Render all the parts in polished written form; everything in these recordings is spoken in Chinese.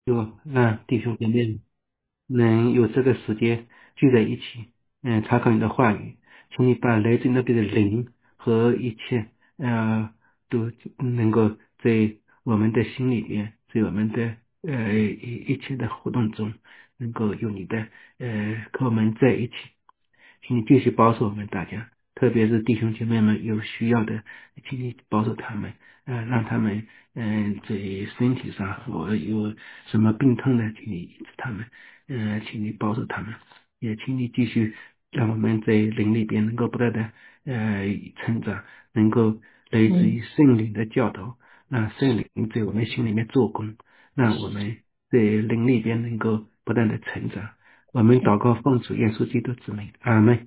有让弟兄姐妹能有这个时间聚在一起，查考你的话语，请你把来自那边的灵和一切，都能够在我们的心里边，在我们的一切的活动中，能够有你的和我们在一起。请你继续保守我们大家，特别是弟兄姐妹们有需要的，请你保守他们，让他们在身体上或有什么病痛的，请你医治他们，请你保守他们，也请你继续让我们在灵里边能够不断的成长，能够来自于圣灵的教导，让圣灵在我们心里面做工，让我们在灵里边能够不断的成长。我们祷告奉主耶稣基督之名，阿门。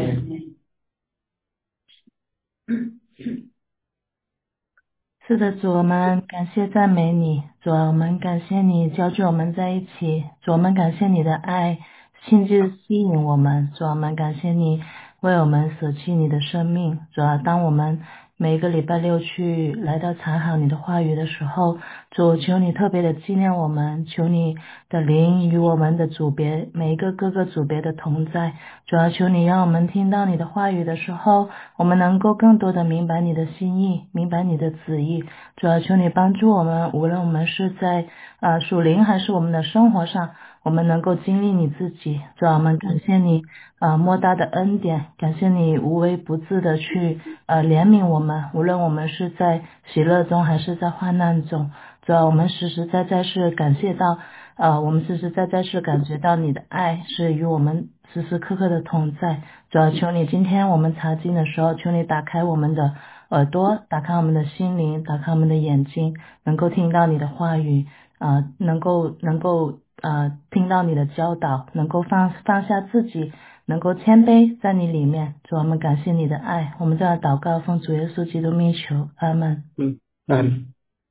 是的，主，我们感谢赞美你，主啊，我们感谢你教聚我们在一起，主，我们感谢你的爱，亲自吸引我们，主啊，我们感谢你为我们舍弃你的生命，主啊，当我们每一个礼拜六去来到查考你的话语的时候，主，求你特别的纪念我们，求你的灵与我们的组别每一个各个组别的同在，主要求你让我们听到你的话语的时候，我们能够更多的明白你的心意，明白你的旨意。主要求你帮助我们，无论我们是在属灵还是我们的生活上，我们能够经历你自己。主要我们感谢你莫大的恩典，感谢你无微不至的去怜悯我们，无论我们是在喜乐中还是在患难中。主要我们实实在在是感谢到我们实实在在是感觉到你的爱是与我们时时刻刻的同在。主要求你今天我们查经的时候，求你打开我们的耳朵，打开我们的心灵，打开我们的眼睛，能够听到你的话语，能够听到你的教导，能够放下自己，能够谦卑在你里面。主，我们感谢你的爱，我们这样祷告，奉主耶稣基督名求，阿门。 阿门。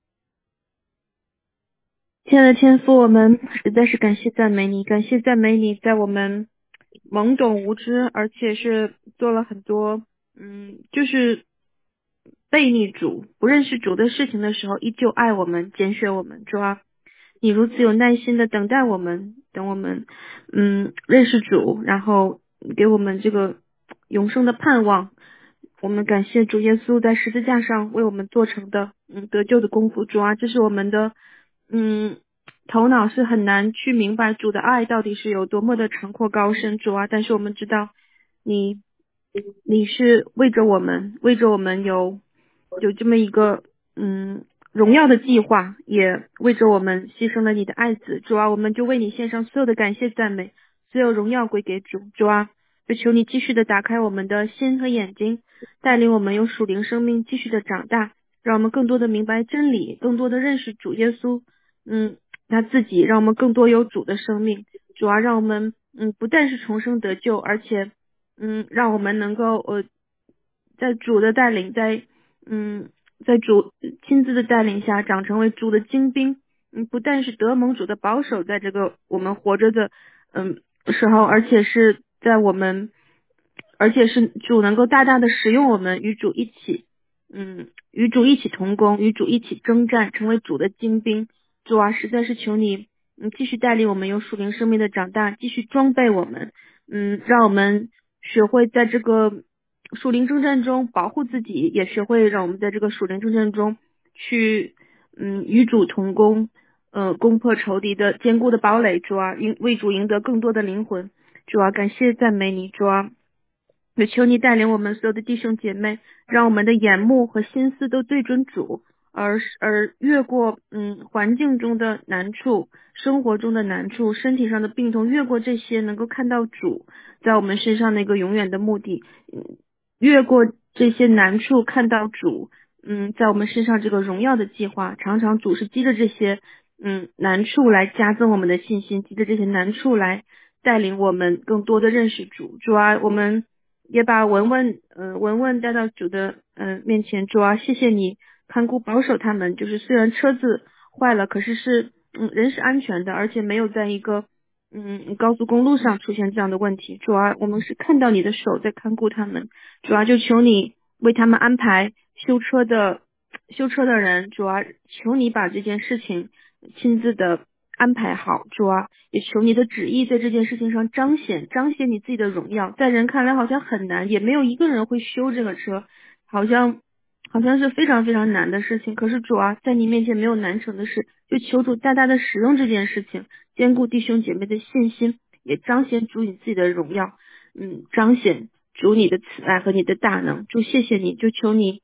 亲爱的天父，我们实在是感谢赞美你，感谢赞美你，在我们懵懂无知，而且是做了很多就是背逆主、不认识主的事情的时候，依旧爱我们、拣选我们。主啊，你如此有耐心的等待我们，等我们认识主，然后给我们这个永生的盼望。我们感谢主耶稣在十字架上为我们做成的得救的功夫。主啊，这是我们的头脑是很难去明白主的爱到底是有多么的长阔高深。主啊，但是我们知道你是为着我们有这么一个荣耀的计划，也为着我们牺牲了你的爱子。主啊，我们就为你献上所有的感谢赞美，所有荣耀归给主。主啊，就求你继续的打开我们的心和眼睛，带领我们有属灵生命继续的长大，让我们更多的明白真理，更多的认识主耶稣他自己，让我们更多有主的生命。主啊，让我们不但是重生得救，而且让我们能够在主的带领，在主亲自的带领下长成为主的精兵。不但是得蒙主的保守，在这个我们活着的时候，而且是主能够大大的使用我们，与主一起同工，与主一起征战，成为主的精兵。主啊，实在是求你继续带领我们有属灵生命的长大，继续装备我们，让我们学会在这个属灵征战中保护自己，也学会让我们在这个属灵征战中去与主同工，攻破仇敌的坚固的堡垒。主啊，为主赢得更多的灵魂。主啊，感谢赞美你。主啊，也求你带领我们所有的弟兄姐妹，让我们的眼目和心思都对准主，而越过环境中的难处、生活中的难处、身体上的病痛，越过这些，能够看到主在我们身上那个永远的目的，越过这些难处，看到主在我们身上这个荣耀的计划。常常主是藉着这些难处来加增我们的信心，藉着这些难处来带领我们更多的认识主。主啊，我们也把文文带到主的面前。主啊，谢谢你看顾保守他们，就是虽然车子坏了，可是人是安全的，而且没有在一个高速公路上出现这样的问题。主啊，我们是看到你的手在看顾他们。主啊，就求你为他们安排修车的人。主啊，求你把这件事情亲自的安排好，主啊，也求你的旨意在这件事情上彰显你自己的荣耀。在人看来好像很难，也没有一个人会修这个车，好像是非常非常难的事情。可是主啊，在你面前没有难成的事，就求主大大的使用这件事情，兼顾弟兄姐妹的信心，也彰显主你自己的荣耀，彰显主你的慈爱和你的大能。主谢谢你，就求你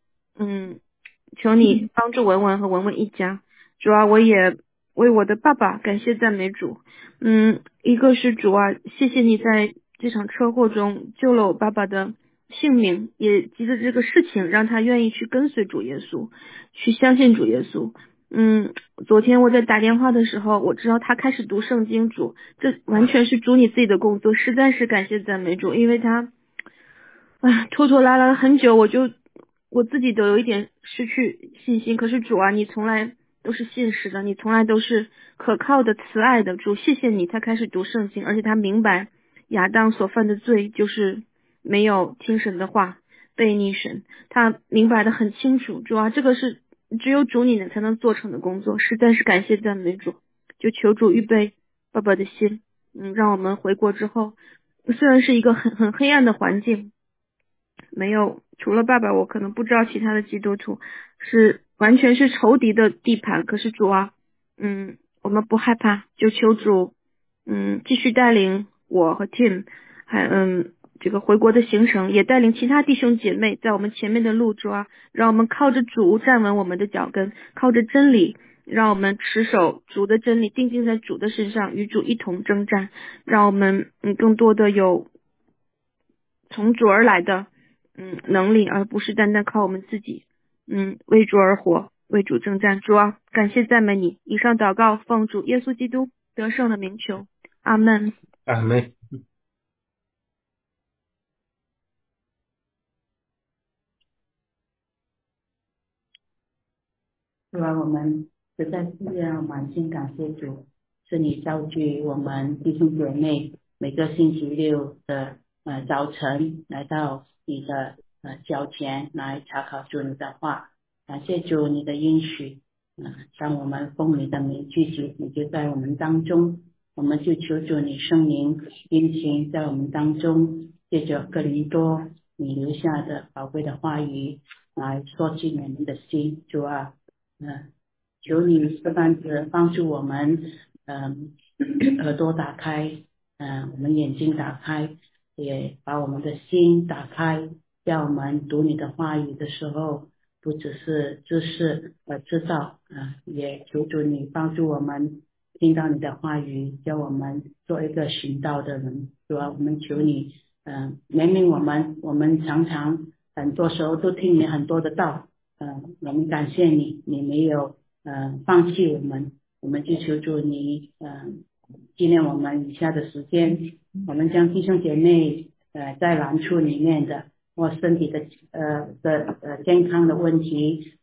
帮助文文和文文一家。主啊，我也为我的爸爸感谢赞美主。一个是主啊，谢谢你在这场车祸中救了我爸爸的性命，也藉着这个事情让他愿意去跟随主耶稣，去相信主耶稣。昨天我在打电话的时候，我知道他开始读圣经，主，这完全是主你自己的工作，实在是感谢赞美主，因为他拖拖拉拉了很久，我自己都有一点失去信心。可是主啊，你从来都是信实的，你从来都是可靠的、慈爱的。主，谢谢你，他开始读圣经，而且他明白亚当所犯的罪就是没有听神的话，背逆神，他明白的很清楚。主啊，这个是只有主你才能做成的工作，实在是感谢赞美主。就求主预备爸爸的心，让我们回国之后，虽然是一个很黑暗的环境，没有除了爸爸，我可能不知道其他的基督徒，是完全是仇敌的地盘。可是主啊，我们不害怕，就求主继续带领我和 Tim 还这个回国的行程，也带领其他弟兄姐妹在我们前面的路。主啊，让我们靠着主站稳我们的脚跟，靠着真理，让我们持守主的真理，定睛在主的身上，与主一同征战。让我们更多的有从主而来的能力，而不是单单靠我们自己为主而活，为主征战。主啊，感谢赞美你。以上祷告奉主耶稣基督得胜的名求，阿们。 阿门。 主啊，我们实在是要满心感谢主，是你召集我们弟兄姐妹每个星期六的早晨来到你的脚前来查考主你的话。感谢主你的应许，当我们奉你的名聚集，你就在我们当中。我们就求主你圣灵运行在我们当中，借着哥林多你留下的宝贵的话语来说进我们的心。主啊，求你不单是帮助我们耳朵打开，我们眼睛打开，也把我们的心打开，叫我们读你的话语的时候不只是知识知道，也求主你帮助我们听到你的话语，叫我们做一个行道的人。主啊，我们求你明明我们常常很多时候都听你很多的道，我们感谢你，你没有放弃我们。我们就求主你纪念我们以下的时间，我们将弟兄姐妹在难处里面的或身体的健康的问题，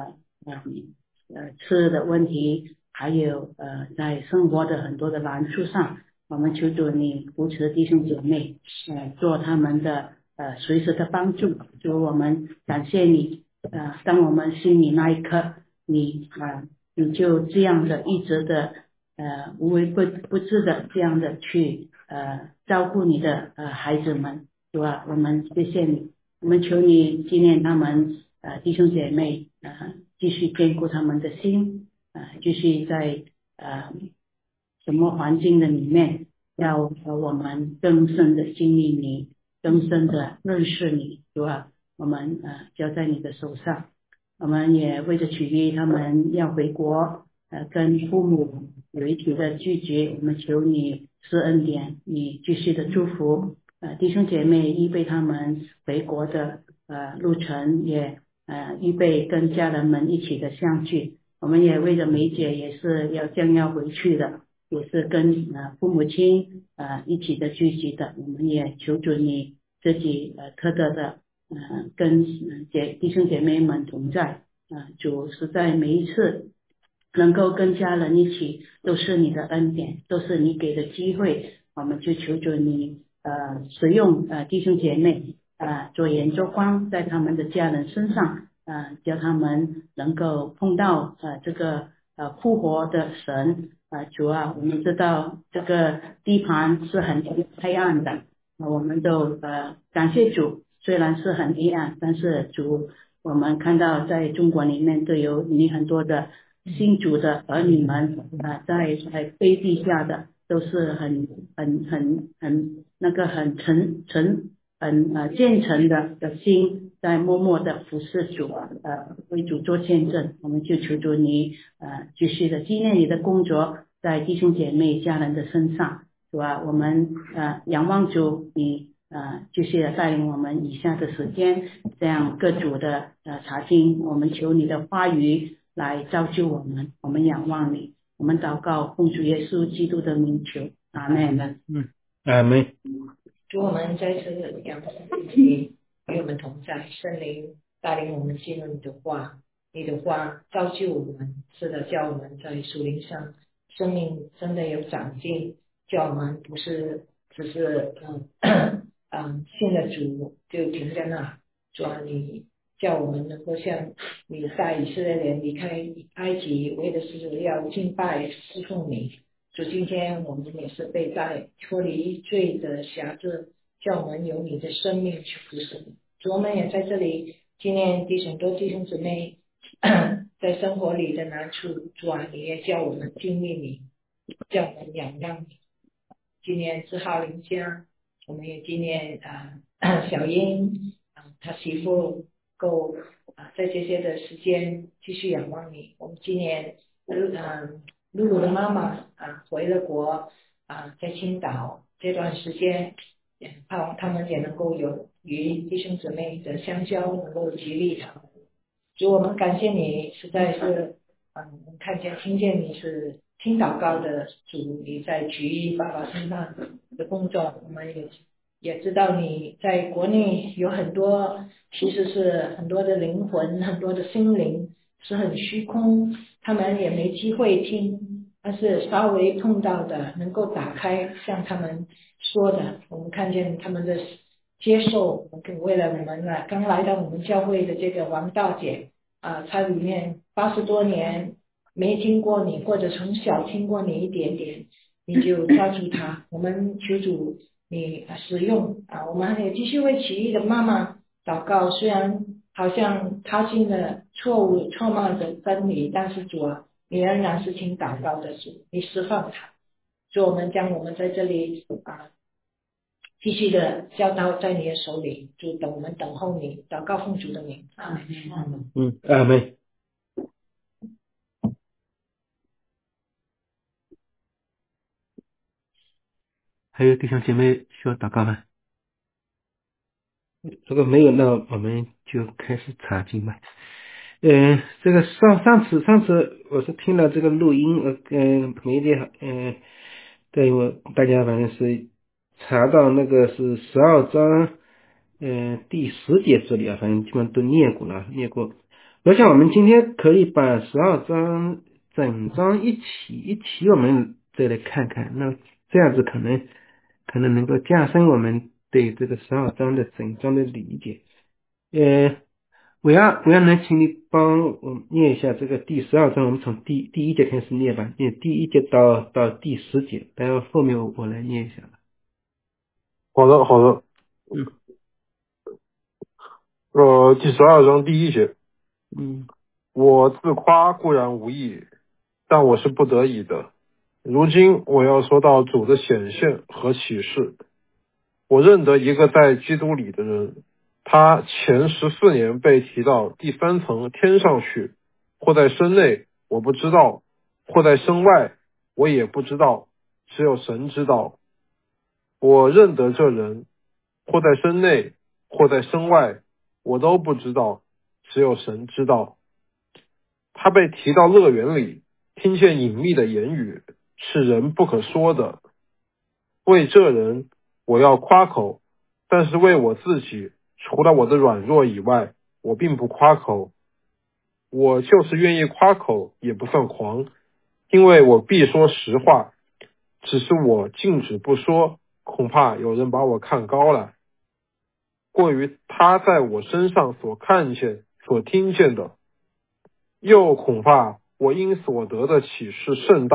吃的问题，还有在生活的很多的难处上，我们求主你扶持弟兄姐妹，做他们的随时的帮助。主，我们感谢你，当我们心里那一刻，你就这样的一直的无微不至的这样的去照顾你的孩子们，是吧？我们谢谢你，我们求你纪念他们弟兄姐妹，继续兼顾他们的心，继续在什么环境的里面，要我们更深的经历你，更深的认识你，是吧？我们交在你的手上。我们也为着取缔他们要回国，跟父母有一起的聚集，我们求你施恩典，你继续的祝福弟兄姐妹，预备他们回国的路程，也预备跟家人们一起的相聚。我们也为着梅姐也是将要回去的，也是跟父母亲一起的聚集的。我们也求主你自己特的跟弟兄姐妹们同在，主实在每一次能够跟家人一起，都是你的恩典，都是你给的机会。我们就求主你使用弟兄姐妹做盐做光在他们的家人身上，叫他们能够碰到这个复活的神， 主啊，我们知道这个地盘是很黑暗的，我们都感谢主，虽然是很黑暗，但是主，我们看到在中国里面都有你很多的信主的儿女们在背地下的都是很那个很虔诚的心，在默默的服侍主，为主做见证。我们就求主你继续的纪念你的工作在弟兄姐妹家人的身上，是吧？我们仰望主你继续的带领我们以下的时间，这样各组的查经，我们求你的话语来造就我们，我们仰望你，我们祷告奉主耶稣基督的名求，阿门。 阿门。 主，我们再次仰望你，与我们同在，圣灵带领我们进入你的话，你的话造就我们，是的，叫我们在属灵上生命真的有长进，叫我们不是只是信了主就停在那。主啊，你叫我们能够像你带以色列人离开埃及，为的是要敬拜侍奉你。主，今天我们也是被带脱离罪的辖制，叫我们有你的生命去服侍你。主，我们也在这里纪念很多弟兄姊妹在生活里的难处。主啊，你也叫我们经历你，叫我们仰望你。纪念志浩林家，我们也纪念小英他媳妇够在这些的时间继续仰望你。我们纪念露露的妈妈回了国在青岛这段时间，盼望他们也能够有与弟兄姊妹的相交，能够激励他们。主，我们感谢你，实在是我们看见听见你是听祷告的主，你在举一爸爸身上的工作，我们也知道你在国内有很多，其实是很多的灵魂，很多的心灵是很虚空，他们也没机会听，但是稍微碰到的能够打开，像他们说的，我们看见他们的接受。为了我们刚来到我们教会的这个王大姐她里面80多年没听过你，或者从小听过你一点点，你就抓住她。我们求主你使用我们也继续为奇异的妈妈祷告，虽然好像他信了错謬的真理，但是主啊，你仍然是听祷告的主，你释放他。所以我们将我们在这里继续的交到在你的手里，主我们等候你，祷告奉主的名，阿门。 阿门。还有弟兄姐妹需要祷告吗？如果没有，那我们就开始查经吧。这个上次我是听了这个录音，没的，对大家反正是查到那个是12章，第10节这里反正基本上都念过。我想我们今天可以把12章整章一起我们再来看看，那这样子可能能够加深我们对这个12章的整章的理解。我要能请你帮我念一下这个第12章，我们从第1节开始念吧，念第1节到第10节，然后后面我来念一下吧。 好的。第12章第1节。我自夸固然无益，但我是不得已的。如今我要说到主的显现和启示。我认得一个在基督里的人，他前14年被提到第3层天上去，或在身内我不知道，或在身外我也不知道，只有神知道。我认得这人，或在身内，或在身外，我都不知道，只有神知道。他被提到乐园里，听见隐秘的言语，是人不可说的。为这人我要夸口，但是为我自己，除了我的软弱以外，我并不夸口。我就是愿意夸口，也不算狂，因为我必说实话。只是我禁止不说，恐怕有人把我看高了，过于他在我身上所看见、所听见的。又恐怕我因所得的启示甚大，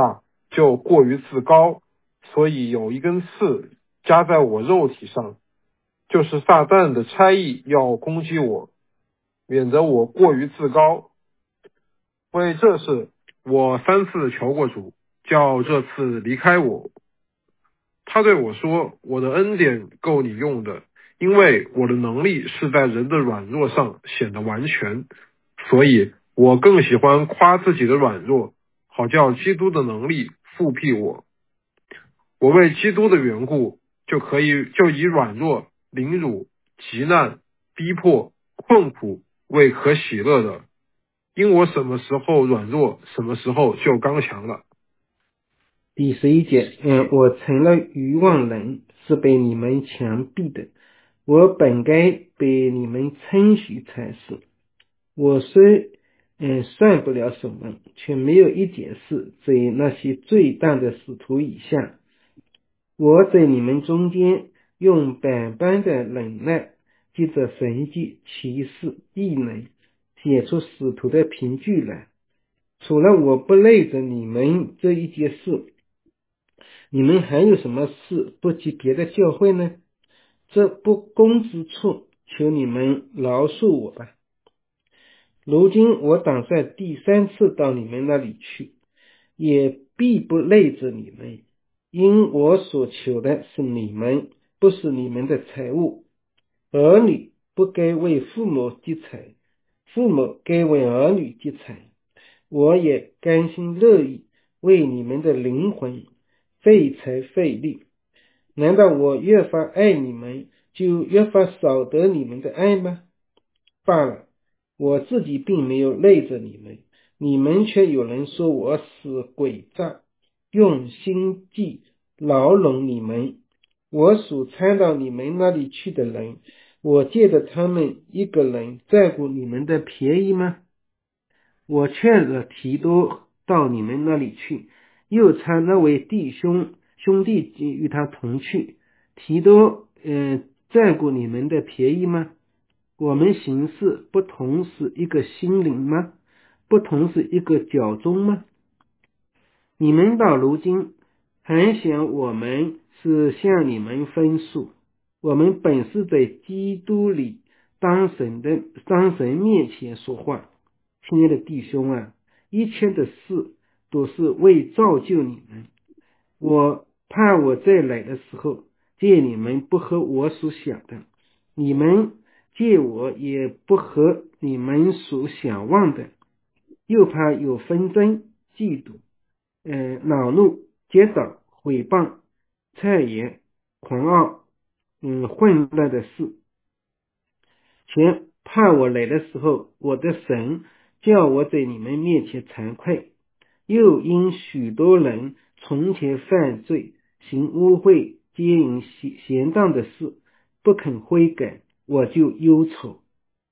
就过于自高，所以有一根刺加在我肉体上，就是撒旦的差役要攻击我，免得我过于自高。为这事，我3次求过主，叫这次离开我。他对我说，我的恩典够你用的，因为我的能力是在人的软弱上显得完全，所以我更喜欢夸自己的软弱，好叫基督的能力复辟我。我为基督的缘故，就以软弱、凌辱、急难、逼迫、困苦为可喜乐的，因我什么时候软弱，什么时候就刚强了。 第11节，我成了愚妄人，是被你们强逼的，我本该被你们称许才是。我虽算不了什么，却没有一件事在那些最大的使徒以下。我在你们中间用百般的忍耐，借着神迹、奇事、异能，写出使徒的凭据来。除了我不累着你们这一件事，你们还有什么事不及别的教会呢？这不公之处，求你们饶恕我吧。如今我打算第3次到你们那里去，也必不累着你们，因我所求的是你们，不是你们的财物。儿女不该为父母积财，父母该为儿女积财。我也甘心乐意为你们的灵魂费财费力。难道我越发爱你们，就越发少得你们的爱吗？罢了，我自己并没有累着你们，你们却有人说我是诡诈，用心计牢笼你们。我所参到你们那里去的人，我借着他们一个人在乎你们的便宜吗？我劝了提多到你们那里去，又差那位兄弟与他同去。提多在乎你们的便宜吗？我们行事不同是一个心灵吗？不同是一个脚中吗？你们到如今还想我们是向你们分数？我们本是在基督里当神面前说话。亲爱的弟兄啊，一切的事都是为造就你们。我怕我再来的时候，见你们不合我所想的，你们见我也不合你们所想望的，又怕有纷争、嫉妒、恼怒、结党、毁谤、谗言、狂傲、混乱的事，且怕我来的时候，我的神叫我在你们面前惭愧。又因许多人从前犯罪，行污秽、奸淫、闲荡的事，不肯悔改，我就忧愁。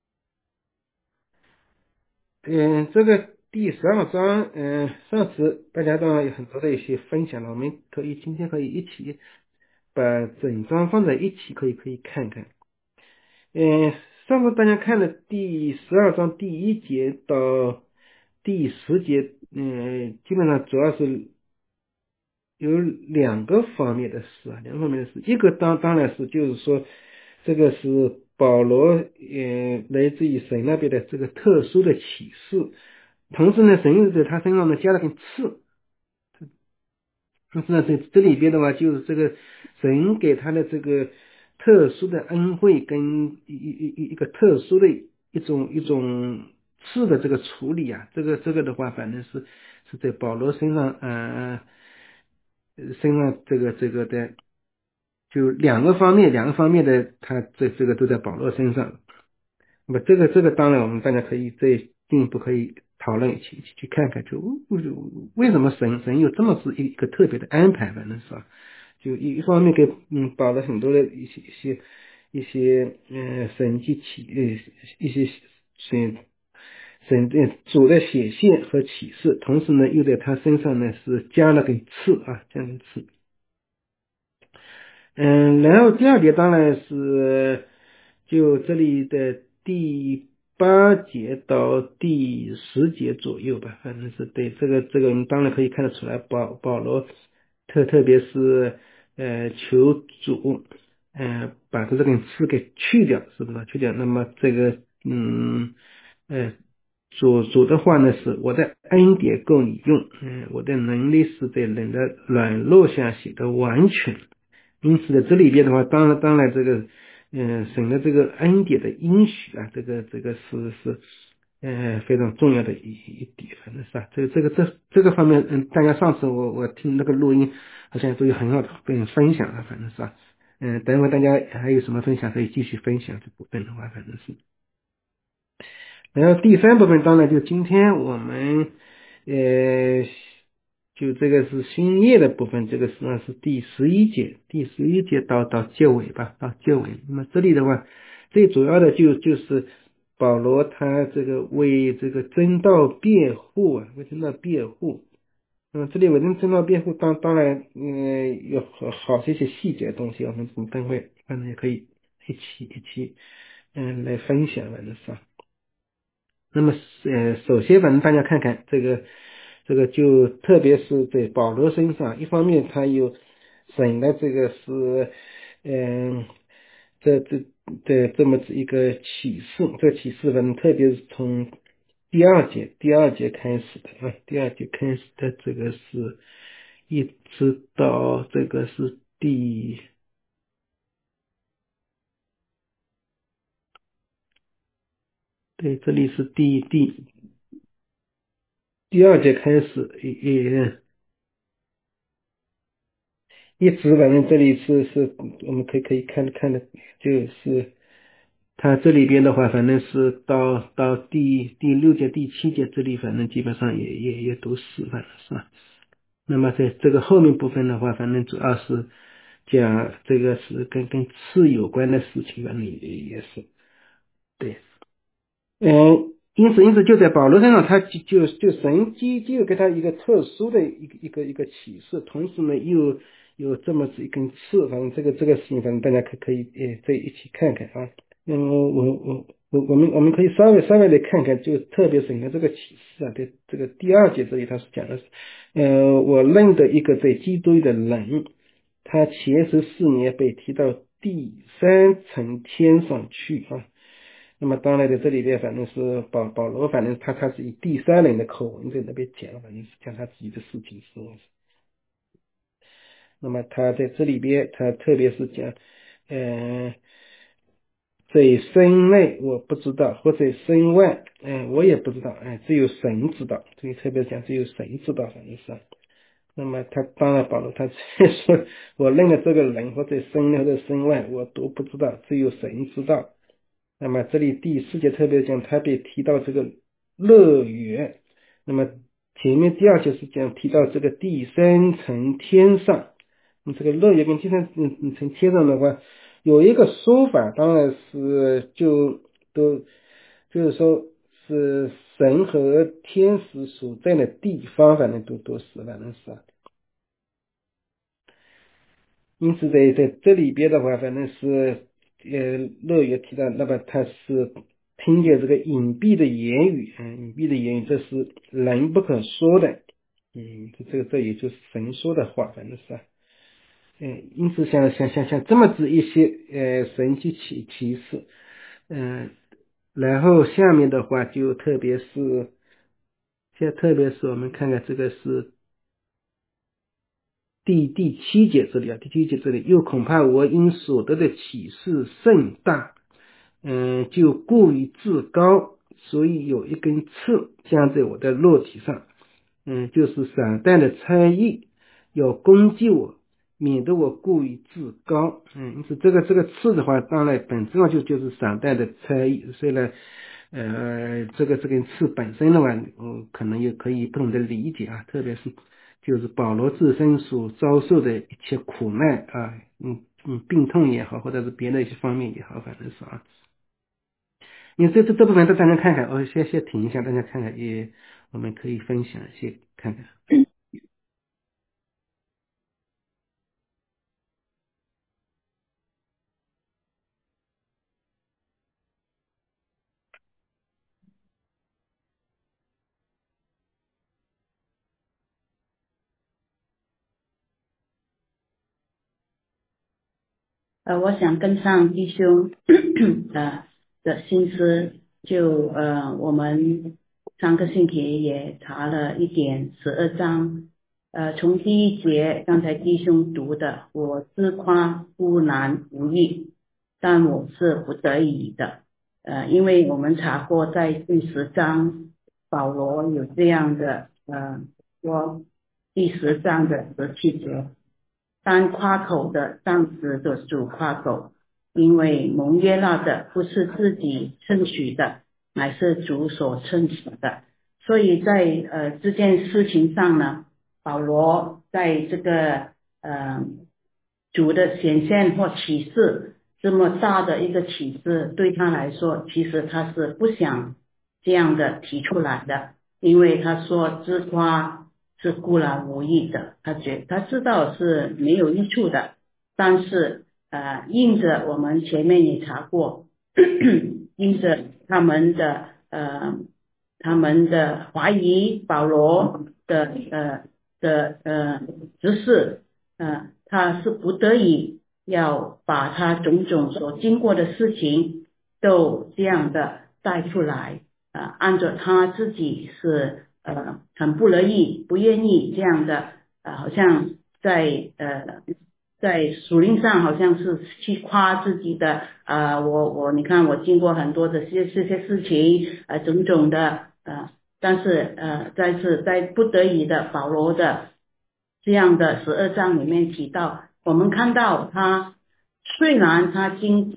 这个第12章，上次大家当然有很多的一些分享了，我们今天可以一起把整章放在一起，可以看看。上次大家看的第12章第1节到第10节，基本上主要是有两个方面的事啊，一个当然是就是说，这个是保罗来自于神那边的这个特殊的启示，同时呢，神又在他身上呢加了根刺。但是呢，这里边的话，就是这个神给他的这个特殊的恩惠跟一个特殊的一种刺的这个处理啊，这个的话，反正是在保罗身上，这个的，就两个方面的，他这个都在保罗身上。那么这个当然我们大家可以再进一步可以讨论，一起去看看，就为什么神有这么是一个特别的安排，反正是吧？就一方面给保了很多的一些神迹一些神主的显现和启示，同时呢又在他身上呢是加了根刺啊，加了根刺。然后第二节当然是就这里的第 8节到第10节左右吧，反正是对这个我们当然可以看得出来，保罗特别是求主把这根刺给去掉，是不是去掉？那么这个呃主的话呢是我的恩典够你用，我的能力是在人的软弱下显得完全。因此在这里边的话，当然这个神的这个恩典的应许啊，这个是非常重要的一点，反正是啊，这个方面，大家上次我听那个录音，好像都有很好的被分享了，反正是啊，等会大家还有什么分享可以继续分享这部分的话，反正是。然后第3部分当然就今天我们就这个是新约的部分，这个实际上是第11节到结尾吧，到结尾。那么这里的话，最主要的就是保罗他这个为这个真道辩护啊，为真道辩护。这里为真道辩护，当然有好些细节的东西，我们等会反正也可以一起来分享，反正是啊。那么首先反正大家看看这个就特别是在保罗身上，一方面他有神的这个是这么一个启示，这个启示反正特别是从第二节开始的啊，第二节开始的这个是一直到这个是对，这里是第二节开始一直反正这里是我们可以看的，就是它这里边的话，反正是到第6节、第7节这里，反正基本上也都是，反正是吧。那么在这个后面部分的话，反正主要是讲这个是跟刺有关的事情，反正也是对。因此就在保罗身上，他就神就给他一个特殊的一个启示，同时呢又有这么一根刺，反正这个事情，反正大家可以再一起看看啊。我们可以稍微的看看，就特别神的这个启示啊，在这个第2节这里他是讲的是，我认得一个在基督的人，他前14年被提到第3层天上去啊。那么当然在这里边，反正是保罗，反正他是以第3人的口吻在那边讲，反正是讲他自己的事情是。那么他在这里边，他特别是讲，在身内我不知道，或者身外，我也不知道，只有神知道。这里特别讲只有神知道，反正是。那么他当然保罗他说，我认了这个人或者身内或者身外，我都不知道，只有神知道。那么这里第4节特别讲，他被提到这个乐园。那么前面第2节是讲提到这个第3层天上。这个乐园跟第3层天上的话，有一个说法，当然是就是说是神和天使所在的地方，反正都是，反正是。因此在这里边的话，反正是乐园提到，那么他是听见这个隐蔽的言语，隐蔽的言语，这是人不可说的，这也就是神说的话，反正是。因此像这么子一些神迹启示，然后下面的话就特别是我们看看这个是第7节这里啊，第7节这里，又恐怕我因所得的启示甚大，就过于自高，所以有一根刺将在我的肉体上，就是撒旦的差役要攻击我，免得我过于自高。因此这个刺的话，当然本质上就是撒旦的差役。虽然这根刺本身的话，可能也可以不同的理解啊，特别是就是保罗自身所遭受的一切苦难啊，病痛也好，或者是别的一些方面也好，反正是啊。因为这部分大家看看，先停一下，大家看看，我们可以分享一些看看。 我想跟上弟兄的心思，就我们上个星期也查了一点12章，从第一节刚才弟兄读的，我自夸固然无益，但我是不得已的。因为我们查过在第10章，保罗有这样的说第10章的17节，当夸口的当时的主夸口，因为蒙悦纳的不是自己称许的，乃是主所称许的。所以在这件事情上呢，保罗在这个主的显现或启示这么大的一个启示，对他来说其实他是不想这样的提出来的，因为他说自夸是固然无益的，他知道是没有益处的，但是印着我们前面也查过印着他们的怀疑保罗的指示，他是不得已要把他种种所经过的事情都这样的带出来，按照他自己是很不乐意不愿意这样的，好像在属灵上好像是去夸自己的，你看我经过很多的这些事情，种种的，但是在不得已的保罗的这样的12章里面提到，我们看到他虽然他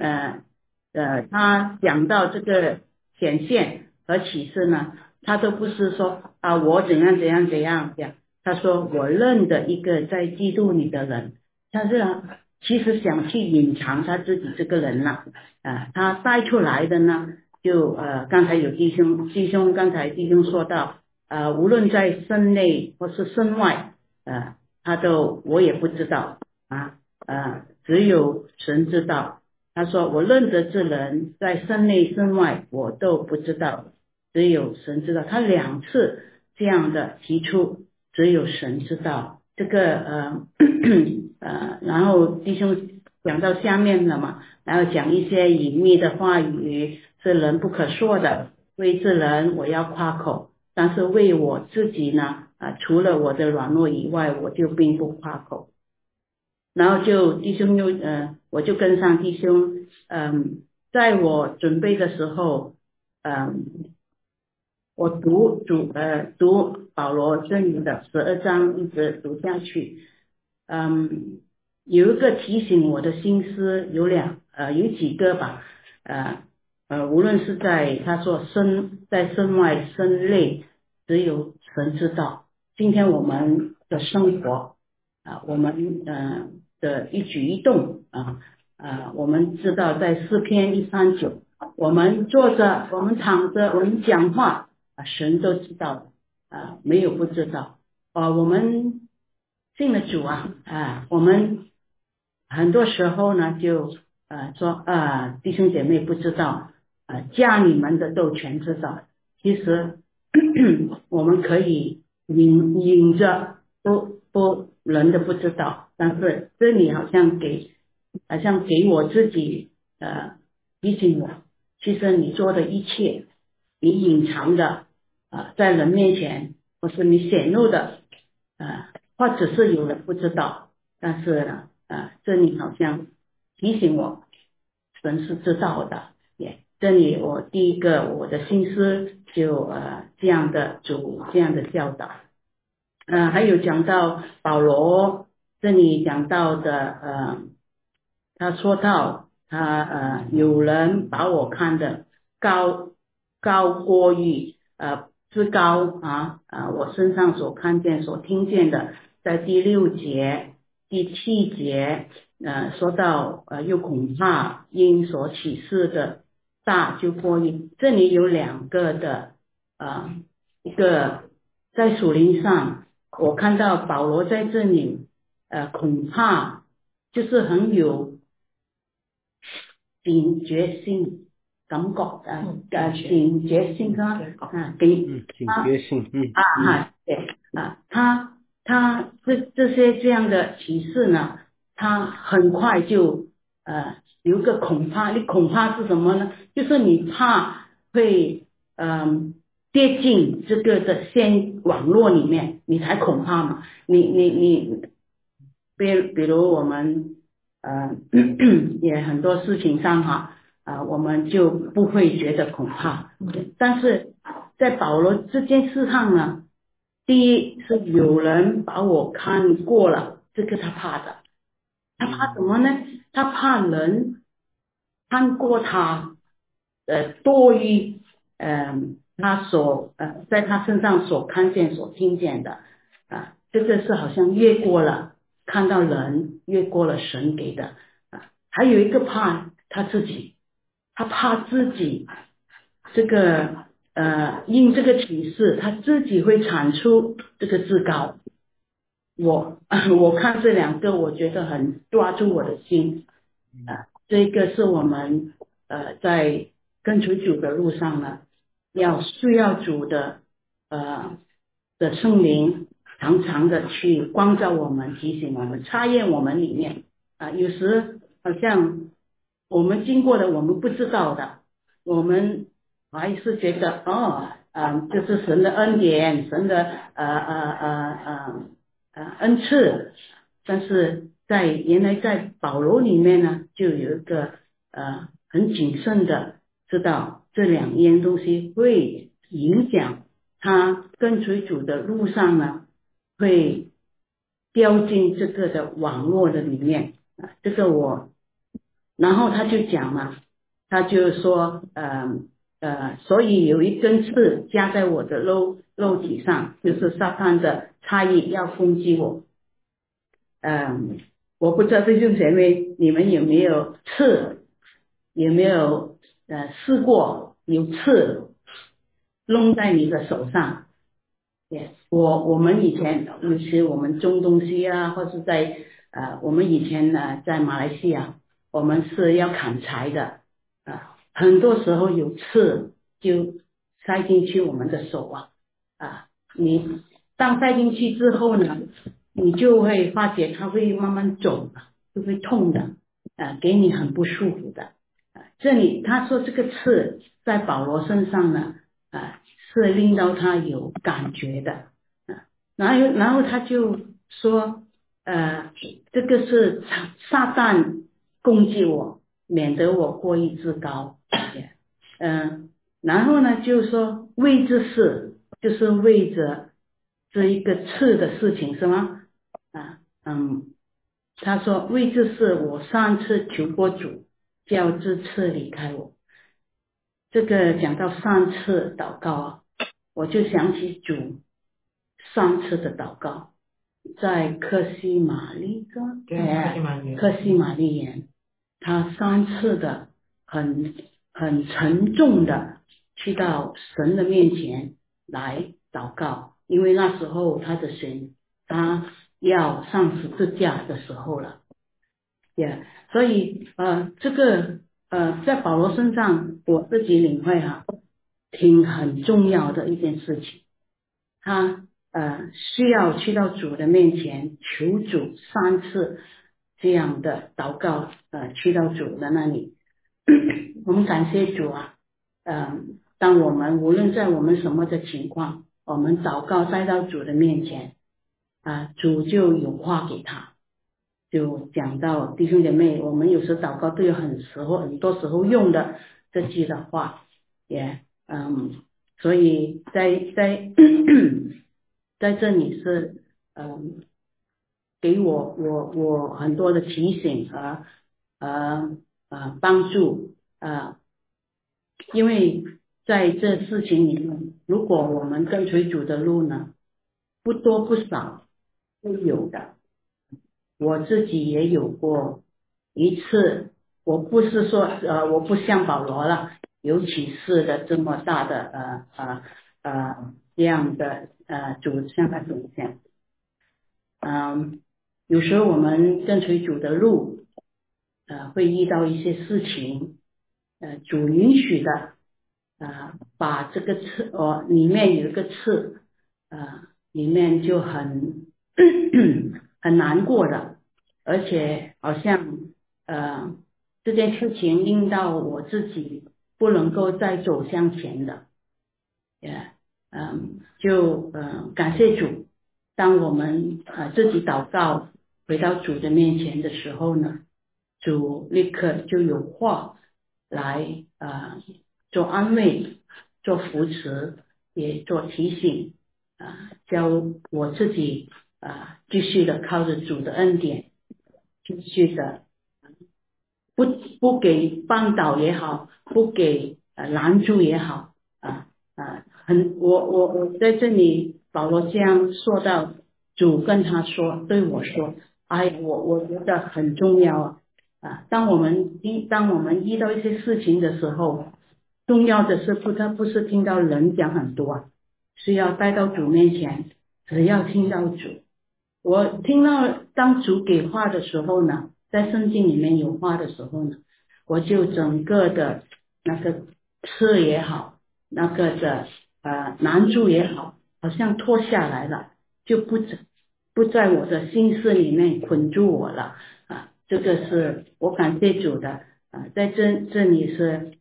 他讲到这个显现和启示呢，他都不是说我怎样怎样怎样讲，他说我认得一个在基督里的人，他是其实想去隐藏他自己这个人了，他带出来的呢，就刚才有弟兄刚才弟兄说到，无论在身内或是身外，我也不知道只有神知道。他说我认得这人在身内身外我都不知道，只有神知道。他2次这样的提出只有神知道这个然后弟兄讲到下面了嘛，然后讲一些隐秘的话语是人不可说的，为这人我要夸口，但是为我自己呢除了我的软弱以外我就并不夸口。然后就弟兄我就跟上弟兄，在我准备的时候，我读保罗这里的12章一直读下去，有一个提醒我的心思有几个吧，无论是他说在身外身内只有神知道。今天我们的生活我们的一举一动我们知道在诗篇139，我们坐着我们躺着我们讲话神都知道没有不知道。我们信了主我们很多时候呢就说弟兄姐妹不知道，家里们的都全知道。其实我们可以隐着人都不知道，但是这里好像给我自己提醒我，其实你做的一切，你隐藏的在人面前，或是你显露的或者是有人不知道，但是这里好像提醒我神是知道的。这里我第一个我的心思就这样的教导。还有讲到保罗这里讲到的他说到他有人把我看得高过于之高我身上所看见所听见的，在第6节第7节说到又恐怕因所启示的大就过于。这里有2个的一个在属灵上我看到保罗在这里恐怕就是很有警觉性感觉警觉性警觉性对他这些这样的启示呢，他很快就有个恐怕，你恐怕是什么呢？就是你怕会跌进这个的网络里面，你才恐怕嘛。你比如我们也很多事情上哈我们就不会觉得恐怕，但是在保罗这件事上呢，第一是有人把我看过了，这个他怕的。他怕什么呢？他怕人看过他多于他在他身上所看见所听见的这个是好像越过了看到人，越过了神给的还有一个怕他自己，他怕自己这个因这个启示他自己会产出这个自高。我看这两个我觉得很抓住我的心这个是我们在跟随主的路上呢需要主的圣灵常常的去光照我们，提醒我们，查验我们里面有时好像我们经过的我们不知道的，我们还是觉得这是神的恩典，神的恩赐，但是原来在保罗里面呢，就有一个很谨慎的知道这两样东西会影响他跟随主的路上呢，会掉进这个的网络的里面这个然后他就讲嘛，他就说所以有一根刺加在我的肉体上，就是撒旦的差异要攻击我。我不知道弟兄姐妹你们有没有有没有试过有刺弄在你的手上我们以前尤其我们中东西或是在我们以前呢在马来西亚我们是要砍柴的很多时候有刺就塞进去我们的手你当塞进去之后呢，你就会发觉它会慢慢肿就会痛的给你很不舒服的这里他说这个刺在保罗身上呢是令到他有感觉的然后他就说这个是撒旦攻击我，免得我过于自高然后呢就说为这事就是为着这一个刺的事情是吗他说为这事我上次求过主叫这刺离开我。这个讲到上次祷告我就想起主上次的祷告在克西玛丽园他上次的很沉重的去到神的面前来祷告，因为那时候他的神他要上十字架的时候了所以这个在保罗身上我自己领会挺很重要的一件事情，他需要去到主的面前求主3次这样的祷告去到主的那里我们感谢主当我们无论在我们什么的情况，我们祷告带到主的面前主就有话给他，就讲到弟兄姐妹，我们有时祷告都有很多时候用的这句的话所以在这里是给我很多的提醒和帮助因为在这事情里面，如果我们跟随主的路呢，不多不少都有的。我自己也有过一次，我不是说我不像保罗了，有启示的这么大的这样的主向他主现有时候我们跟随主的路会遇到一些事情主允许的把这个刺里面有一个刺里面就很难过的，而且好像这件事情令到我自己不能够再走向前的。感谢主，当我们自己祷告回到主的面前的时候呢，主立刻就有话来做安慰，做扶持，也做提醒，教我自己继续的靠着主的恩典，继续的不给绊倒也好，不给拦住也好，我在这里，保罗这样说到，主跟他说，对我说，我觉得很重要当我们遇到一些事情的时候，重要的是他不是听到人讲很多是要带到主面前，只要听到主。我听到当主给话的时候呢，在圣经里面有话的时候呢，我就整个的那个刺也好，那个的难处也好，好像脱下来了，就不在我的心思里面捆住我了这个是我感谢主的在这里是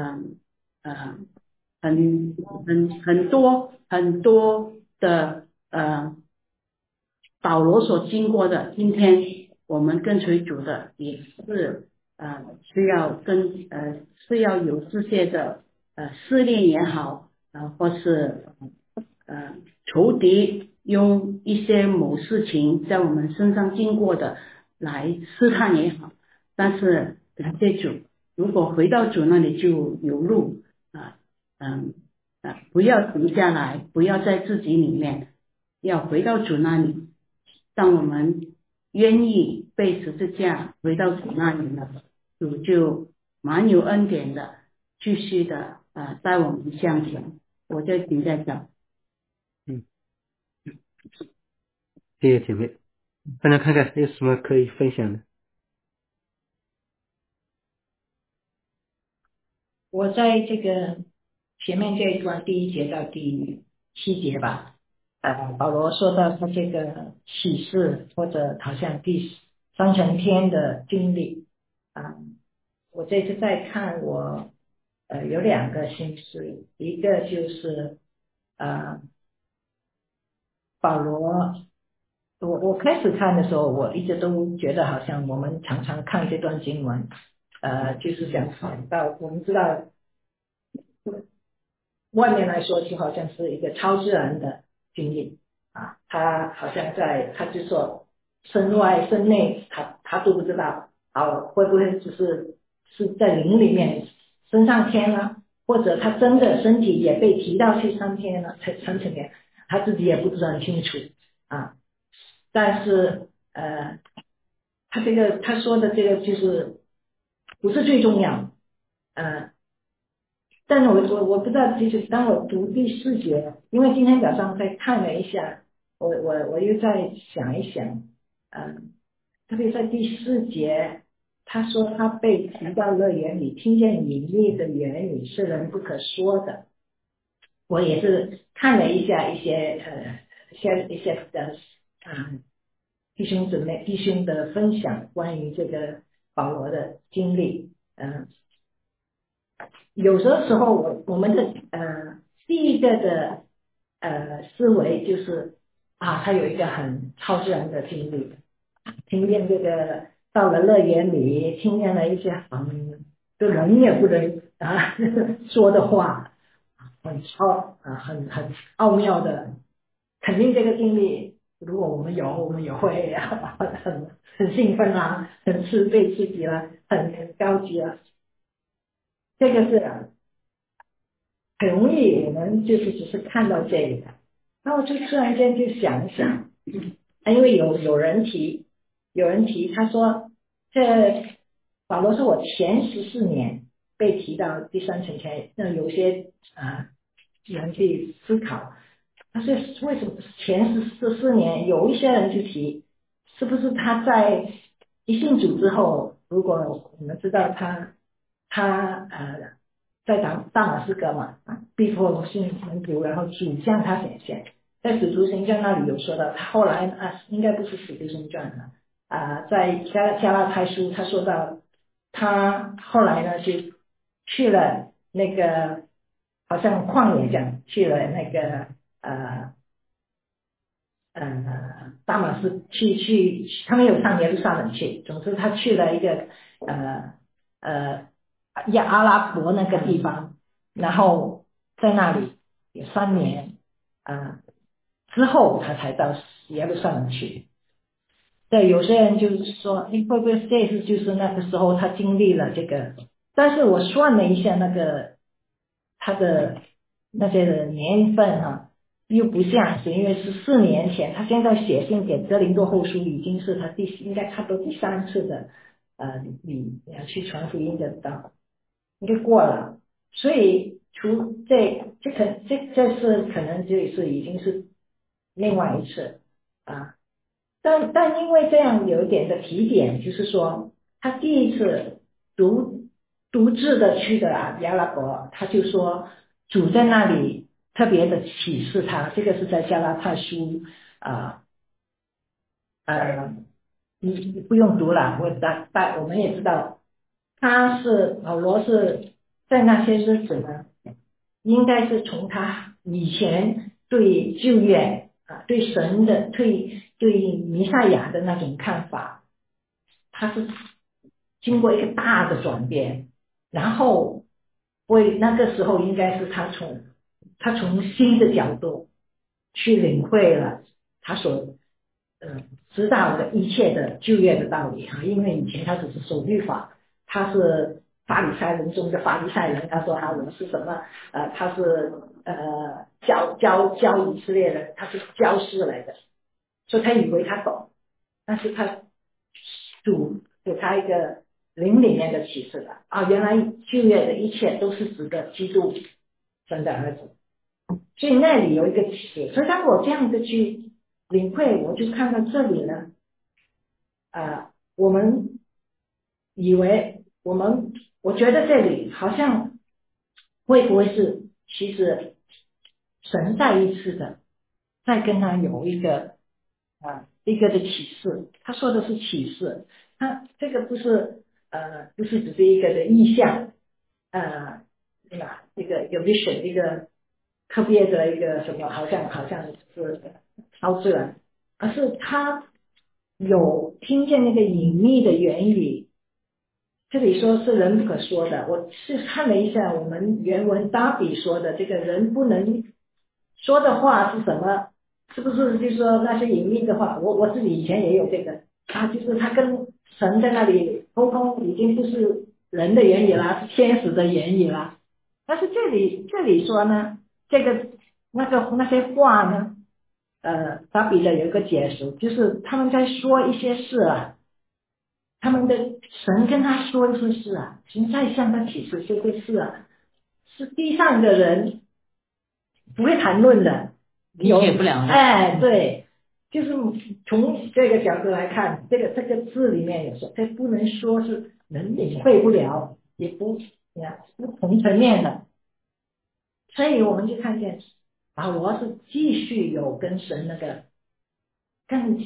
很多的保罗所经过的，今天我们跟随主的也是是要有这些的试炼也好或是仇敌用一些某事情在我们身上经过的来试探也好，但是感谢主，如果回到主那里就有路不要停下来，不要在自己里面，要回到主那里。当我们愿意背十字架回到主那里了，主就蛮有恩典的，继续的带我们向前。我就停在这。 谢谢姐妹。大家看看还有什么可以分享的？ 我在这个前面这一段第1节到第7节吧，保罗说到他这个启示或者好像第3层天的经历我这次在看我有2个心思，一个就是保罗，我开始看的时候，我一直都觉得好像我们常常看这段经文，就是讲到我们知道外面来说就好像是一个超自然的经历他好像他就说身外身内他都不知道会不会只是在灵里面升上天了，或者他真的身体也被提到去3天了3层天，他自己也不知道很清楚但是他说的这个就是不是最重要但是我不知道，其实当我读第4节，因为今天早上在看了一下，我又在想一想特别在第4节，他说他被提到乐园里，听见隐秘的言语是人不可说的。我也是看了一下一些的弟兄姊妹弟兄的分享，关于这个保罗的经历有时候我们的第一个的思维就是他有一个很超自然的经历，听见这个到了乐园里，听见了一些就人也不能说的话，很奥妙的，肯定这个经历，如果我们有，我们也会很兴奋很被刺激了，很高级了。这个是很容易我们就是只是看到这个，然后就突然间就想一想因为有人提他说这保罗说我前14年被提到第3层天，那有些人去思考他说为什么前14年，有一些人去提是不是他在一信主之后，如果我们知道他在大马士革嘛逼迫信门徒，然后主向他显现，在使徒行传那里有说到他后来应该不是使徒行传了在加拉太书他说到他后来呢就去了那个好像旷野这样，去了那个大马士去，他没有上耶路撒冷去，总之他去了一个阿拉伯那个地方，然后在那里有3年之后他才到耶路撒冷去。对，有些人就是说，会不会这次就是那个时候他经历了这个？但是我算了一下那个他的那些的年份又不像是，因为是4年前，他现在写信给哥林多后书已经是他应该差不多第3次的你要去传福音的道，应该过了。所以这次可能就是已经是另外一次但因为这样有一点的提点，就是说他第一次独自的去的亚拉伯，他就说主在那里特别的启示他，这个是在加拉太书你不用读了，我们也知道，保罗是在那些日子呢，应该是从他以前对旧约对神的对弥赛亚的那种看法，他是经过一个大的转变，然后那个时候应该是他从新的角度去领会了他所知道的一切的旧约的道理因为以前他只是守律法，他是法利赛人中的法利赛人，他说我是什么他是教以色列人，他是教师来的，所以他以为他懂，但是他主给他一个灵里面的启示了原来旧约的一切都是指的基督神的儿子，所以那里有一个启示。所以当我这样的去领会，我就看到这里呢我们以为我觉得这里好像会不会是其实神再一次的再跟他有一个的启示，他说的是启示，他这个不是只是一个的意象对吧？一个 vision 一个特别的一个什么，好像是超自然，而是他有听见那个隐秘的言语。这里说是人不可说的，我是看了一下我们原文达比说的这个人不能说的话是什么，是不是就是说那些隐秘的话，我自己以前也有这个就是他跟神在那里沟通，已经不是人的言语啦，是天使的言语啦。但是这里说呢，那些话呢达比的有一个解释，就是他们在说一些事他们的神跟他说一些事神在向他启示这些事是地上的人不会谈论的， 理解不了的。 对，就是从这个角度来看，这个字里面有说，这不能说是人领会不了，也不同层面的，所以我们就看见保罗是继续有跟神那个更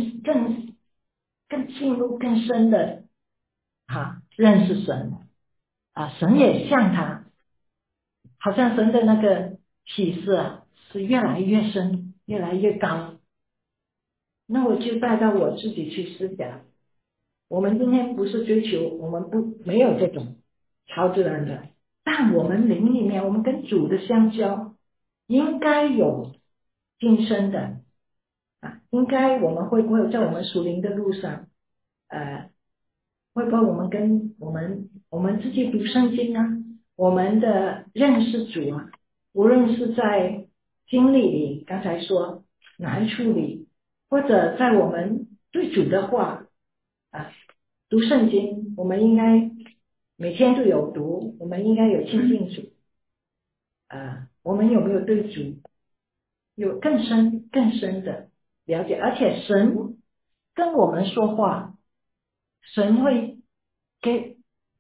进入更深的认识神神也像他，好像神的那个启示是越来越深，越来越高。那我就带到我自己去思想，我们今天不是追求，我们没有这种超自然的，但我们灵里面，我们跟主的相交，应该有晋升的应该我们会不会在我们属灵的路上会不会我们跟我们自己读圣经我们的认识主无论是在经历里，刚才说难处里，或者在我们对主的话读圣经，我们应该每天都有读，我们应该有亲近主我们有没有对主有更深的了解？而且神跟我们说话，神会给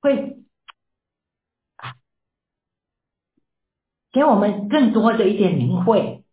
我们更多的一点灵慧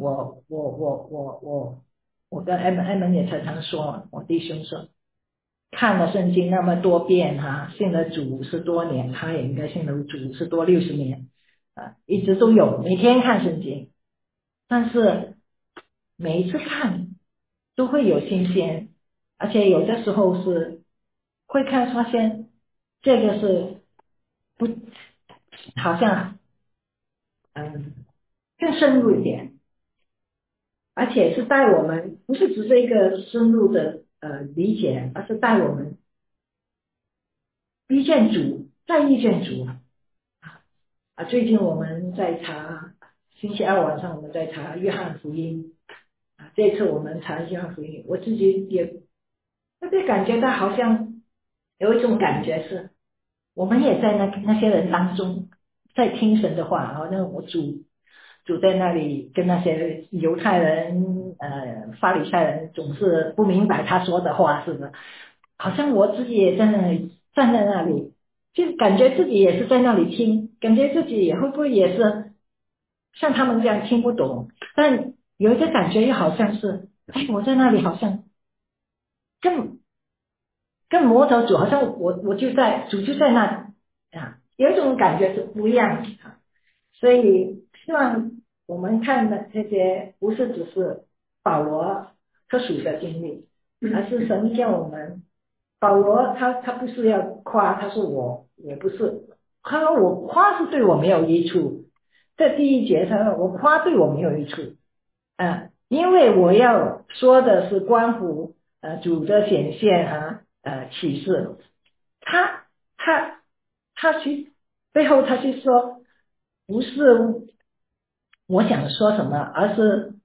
我跟 M 也常常说，我弟兄说， 看了圣经那么多遍信了主50多年，他也应该信了主50多60年一直都有每天看圣经，但是每一次看都会有新鲜，而且有的时候是会发现这个是不好像更深入一点，而且是带我们不是只是一个深入的理解，而是带我们遇见主，再遇见主最近我们在查星期二晚上我们在查约翰福音这次我们查约翰福音，我自己也特别感觉到好像有一种感觉是我们也在那些人当中在听神的话，好像我主在那里跟那些犹太人法利赛人总是不明白他说的话似的，好像我自己也在那里站在那里，就感觉自己也是在那里听，感觉自己也会不会也是像他们这样听不懂，但有一个感觉又好像是我在那里好像更摸着主，好像我就在主就在那有一种感觉是不一样所以希望我们看的这些不是只是保罗特殊的经历，而是神叫我们。保罗他不是要夸，他说我不是，他说我夸是对我没有益处，在第1节他说我夸对我没有益处因为我要说的是关乎主的显现启示，他去背后他去说不是我想说什么，而是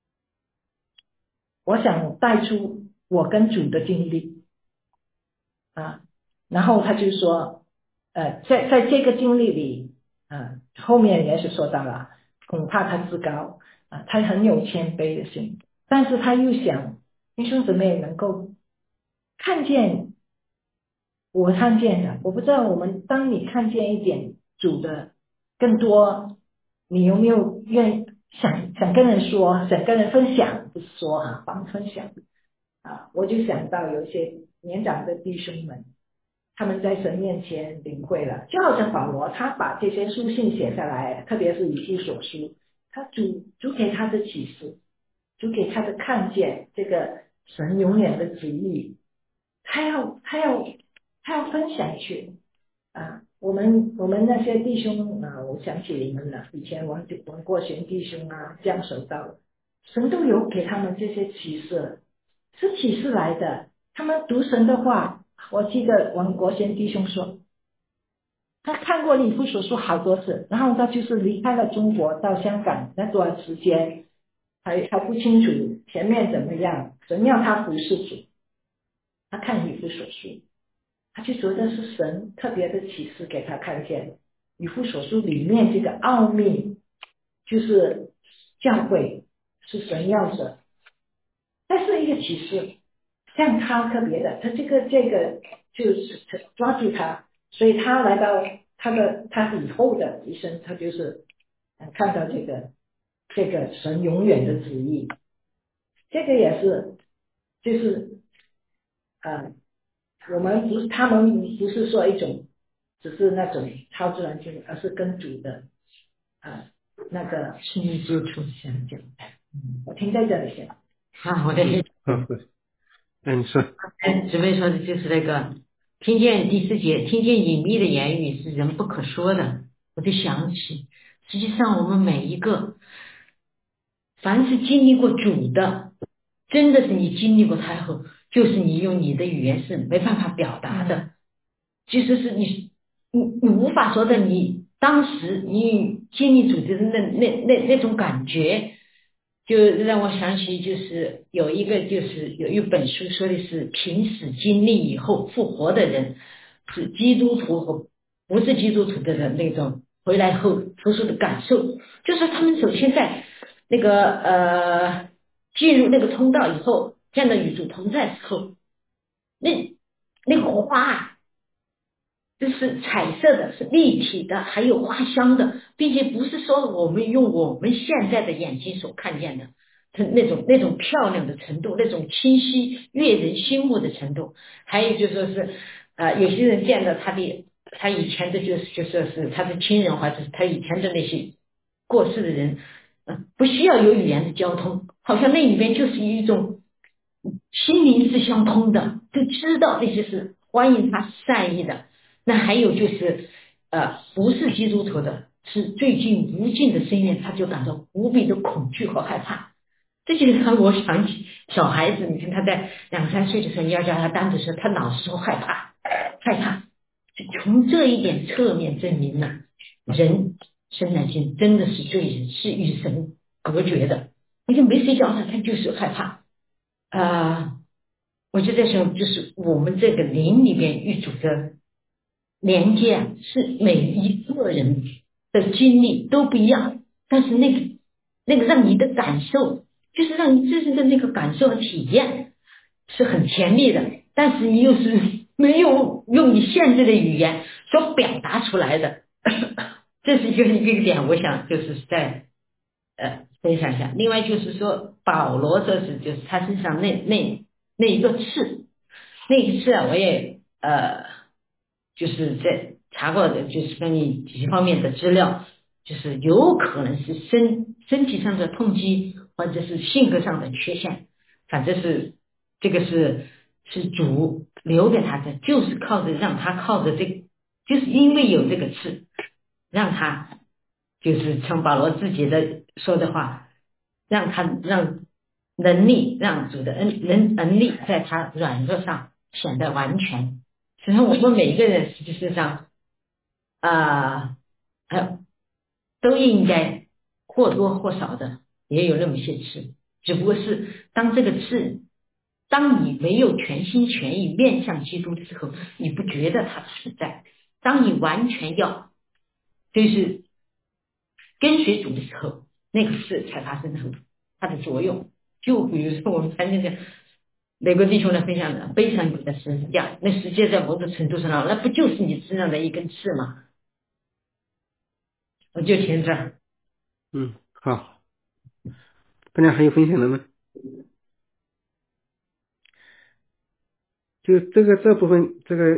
我想带出我跟主的经历然后他就说在这个经历里后面也是说到了恐怕他自高他很有谦卑的心，但是他又想弟兄姊妹能够看见我看见的，我不知道当你看见一点主的更多，你有没有想跟人说，想跟人分享，不是说帮分享我就想到有一些年长的弟兄们，他们在神面前领会了，就好像保罗他把这些书信写下来，特别是以弗所书，他主给他的启示，主给他的看见这个神永远的旨意，他要分享去我们那些弟兄我想起你们了，以前王国贤弟兄江守道，神都有给他们这些启示，是启示来的，他们读神的话。我记得王国贤弟兄说他看过以弗所书好多次，然后他就是离开了中国到香港那段时间还不清楚前面怎么样，神要他服侍主，他看以弗所书，他就觉得是神特别的启示给他看见以弗所书里面这个奥秘，就是教会是神要的，但是一个启示像他特别的，他这个就是抓住他，所以他来到他以后的一生，他就是看到这个神永远的旨意，这个也是就是他们不是说一种只是那种超自然经历，而是跟主的那个亲密接触相交。我停在这里先。 我的你说准备说的就是那个听见第4节，听见隐秘的言语是人不可说的。我就想起，实际上我们每一个凡是经历过主的，真的是你经历过他后，就是你用你的语言是没办法表达的，其实是你无法说的，你当时你经历主的那种感觉，就让我想起就是有一本书说的是凭死经历以后复活的人，是基督徒和不是基督徒的人那种回来后所说的感受，就是他们首先在那个进入那个通道以后，见到与主同在时候，那个花就是彩色的，是立体的，还有花香的，并且不是说我们用我们现在的眼睛所看见的， 那种漂亮的程度，那种清晰悦人心目的程度。还有就说是有些人见到他以前的就说是他的亲人或者是他以前的那些过世的人，不需要有语言的交通，好像那里面就是一种心灵是相通的，就知道那些是欢迎他善意的。那还有就是不是基督徒的，是最近无尽的深渊，他就感到无比的恐惧和害怕。这就让我想起小孩子，你看他在2、3岁的时候，你要叫他单独说，他老是说害怕。从这一点侧面证明了，人生来心真的是罪人，是与神隔绝的。你就没谁教他，他就是害怕。我就在想，就是我们这个灵里边与主的连接是每一个人的经历都不一样，但是那个让你的感受，就是让你真正的那个感受和体验是很甜蜜的，但是你又是没有用你现在的语言所表达出来的。这是一个点，我想就是在分享一下。另外就是说，保罗这是就是他身上那一个刺，那一次我也就是在查过的，就是跟你几方面的资料，就是有可能是身体上的痛击，或者是性格上的缺陷，反正是这个是主留给他的，就是让他靠着这个，就是因为有这个刺，让他就是从保罗自己的说的话，让能力，让主的能力在他软弱上显得完全。实际上我们每一个人实际上都应该或多或少的也有那么些刺，只不过是当你没有全心全意面向基督之后，你不觉得它存在。当你完全要就是跟随主的时候，那个事才发生它的作用。就比如说我们看那个美国弟兄的分享的悲伤有的十字架，那实际在某种程度上，那不就是你身上的一根刺吗？我就停这儿。 好，大家还有分享的吗？就这部分，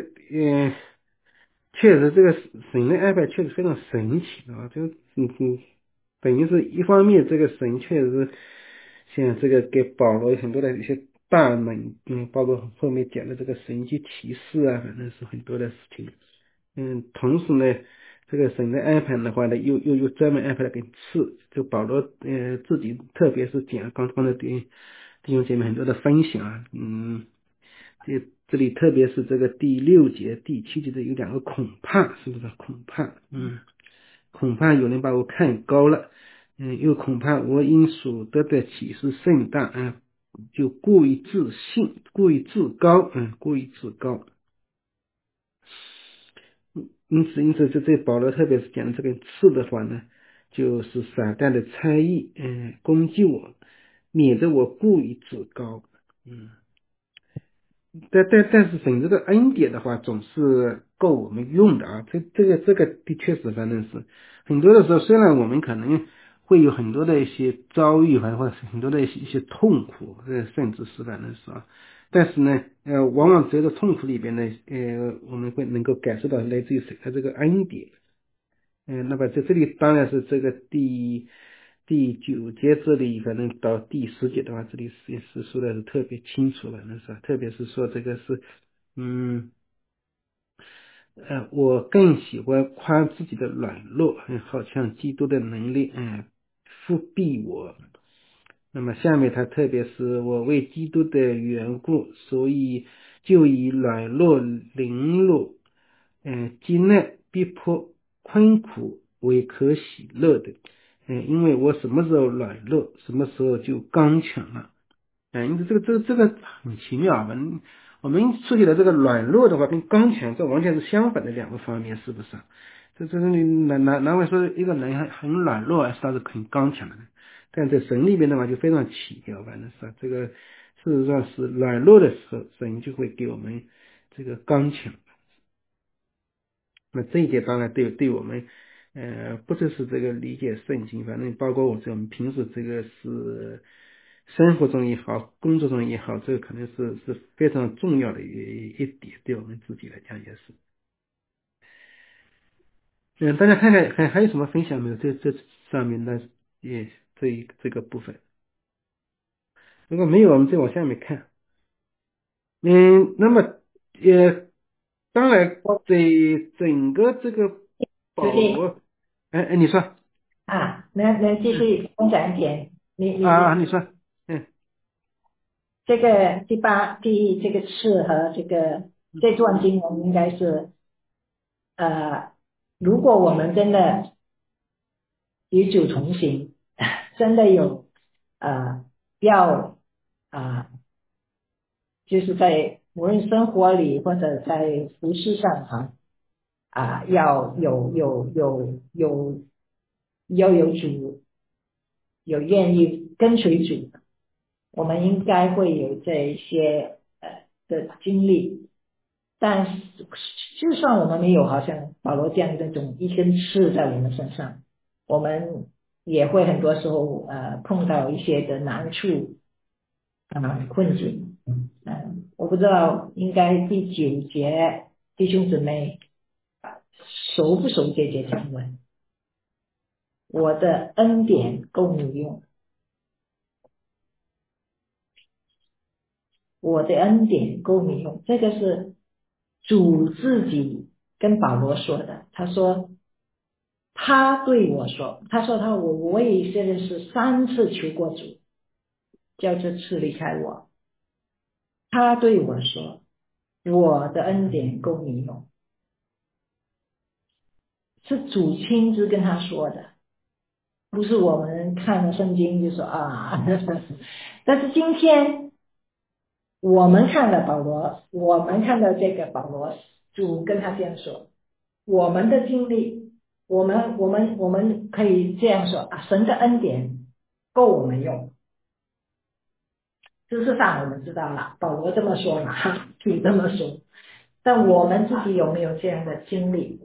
确实这个神的安排确实非常神奇啊！等于是一方面，这个神确实是像这个给保罗很多的一些大能，包括后面讲的这个神迹启示啊，反正是很多的事情。同时呢，这个神的安排的话呢，又专门安排了个次，就保罗自己特别是讲刚的弟兄姐妹很多的分享啊，这里特别是这个第6节、第7节的有2个恐怕，是不是恐怕？恐怕有人把我看高了，又恐怕我因所得的启示甚大，就故意自信，故意自高，故意自高。因此这保罗特别是讲的这个刺的话呢，就是撒旦的猜疑，攻击我，免得我故意自高。但是神这个恩典的话，总是够我们用的啊。这个的确是，反正是很多的时候，虽然我们可能会有很多的一些遭遇，或者是很多的一些痛苦，甚至是反正是啊。但是呢，往往在这个痛苦里边呢，我们会能够感受到来自于神的这个恩典。那么在这里当然是这个第9节这里，反正到第10节的话，这里是说的是特别清楚了，那是特别是说这个是，我更喜欢夸自己的软弱，好像基督的能力，复庇我。那么下面他特别是我为基督的缘故，所以就以软弱、凌辱、艰难、逼迫、困苦为可喜乐的，因为我什么时候软弱，什么时候就刚强了。因为这个很奇妙啊。我们说起来这个软弱的话跟刚强，这完全是相反的2个方面，是不是？这你难为说一个人很软弱，是他是很刚强的，但在神里边的话就非常奇妙，反正是这个事实上是软弱的时候，神就会给我们这个刚强。那这一点当然对我们不只是这个理解圣经，反正包括我们平时这个是生活中也好，工作中也好，这个可能是非常重要的一点，对我们自己来讲也是。大家看看还有什么分享没有？这上面的也这个部分，如果没有，我们再往下面看。那么当然，在整个这个保罗，你说那继续分享一点，你你说， 这个这个次和这段经文应该是如果我们真的与主同行，真的有要就是在无论生活里或者在服饰上要有主，有愿意跟随主，我们应该会有这些的经历。但是就算我们没有好像保罗这样这种一根刺在我们身上，我们也会很多时候碰到一些的难处困境。我不知道应该第9节弟兄姊妹熟不熟这节经文？我的恩典够你用，我的恩典够你用，这个是主自己跟保罗说的。他说他对我说，我也现在是3次求过主，叫这次离开我。他对我说，我的恩典够你用，是主亲自跟他说的，不是我们看了圣经就说但是今天我们看了保罗，我们看到这个保罗，主跟他这样说，我们的经历，我们可以这样说神的恩典够我们用。知识上我们知道了，保罗这么说了，主这么说，但我们自己有没有这样的经历？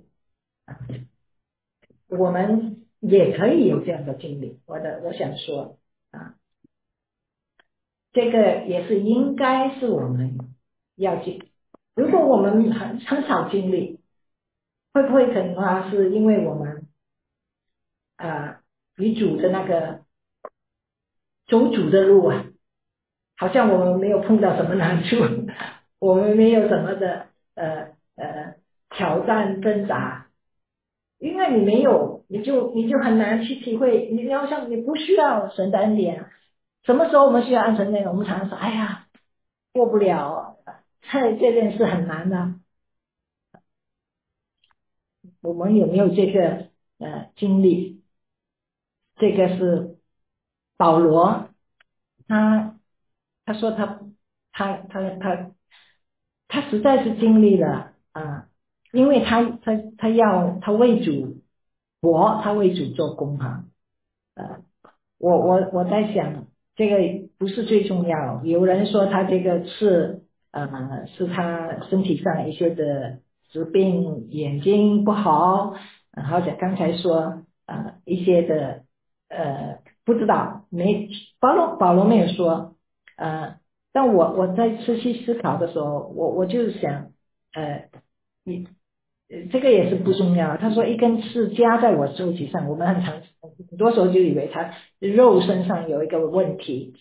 我们也可以有这样的经历。我想说这个也是应该是我们要经。如果我们很少经历，会不会可能是因为我们与主的那个走主的路好像我们没有碰到什么难处，我们没有什么的挑战挣扎，因为你没有，你就很难去体会。你好像你不需要神的恩典。什么时候我们需要按神的恩典？我们常常说，哎呀，过不了，这件事很难的。我们有没有这个经历？这个是保罗，他说他实在是经历了因为他为主活，他为主做工我在想，这个不是最重要。有人说他这个是他身体上一些的疾病，眼睛不好，或者刚才说一些的不知道，保罗没有说但我在仔细思考的时候，我就想这个也是不重要。他说一根刺夹在我肉体上，我们很多时候就以为他肉身上有一个问题，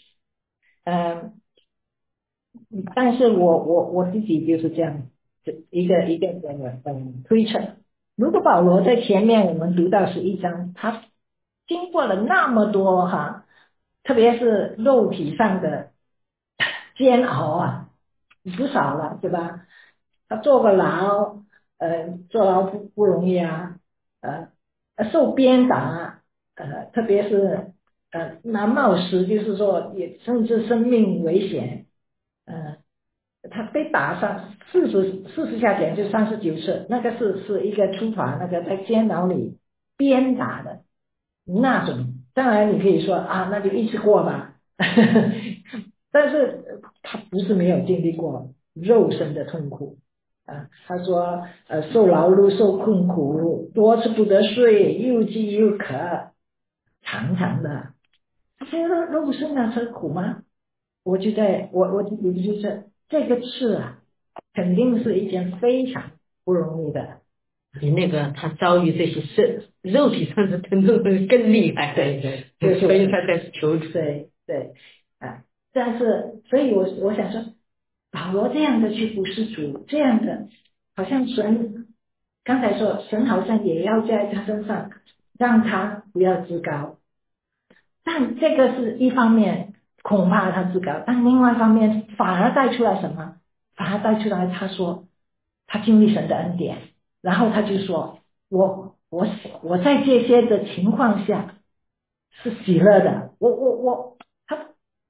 但是我自己就是这样一个推测。如果保罗在前面我们读到11章，他经过了那么多特别是肉体上的煎熬不少了，对吧？他坐个牢，坐牢不容易受鞭打，特别是难冒失，就是说也甚至生命危险，他被打上40下点就39次，那个是一个处罚，那个在监牢里鞭打的那种。当然你可以说那就一次过吧，但是他不是没有经历过肉身的痛苦他说受劳碌受困苦，多次不得睡，又饥又渴，常常的这个肉身啊，是苦吗？我就在我就是这个事啊，肯定是一件非常不容易的。 比那个他遭遇这些肉体上的疼痛更厉害， 对， 所以他才是求主。 对啊，但是所以我想说，保罗这样的去服侍主，这样的好像神刚才说神好像也要在他身上让他不要自高，但这个是一方面恐怕他自高，但另外一方面反而带出来什么？反而带出来他说他经历神的恩典，然后他就说我在这些的情况下是喜乐的，他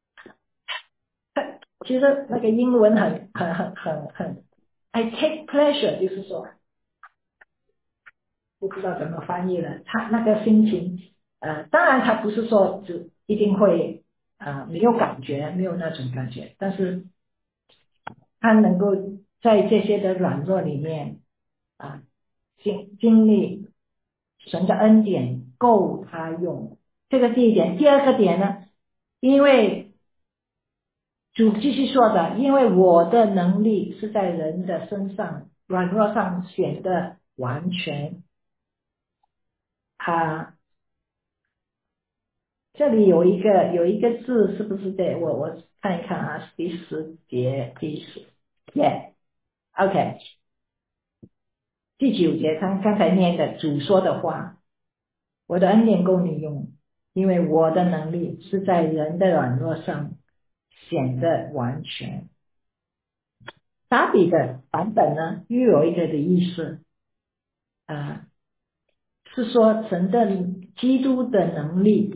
其实那个英文很 I take pleasure， 就是说不知道怎么翻译了，他那个心情当然他不是说就一定会没有感觉，没有那种感觉，但是他能够在这些的软弱里面经历神的恩典够他用，这个第一点。第二个点呢，因为主继续说的，因为我的能力是在人的身上软弱上显得完全这里有一个字是不是对？我看一看啊，第10节，OK， 第9节刚才念的主说的话，我的恩典够你用，因为我的能力是在人的软弱上显得完全。达比的版本呢，又有一个的意思，是说神的基督的能力，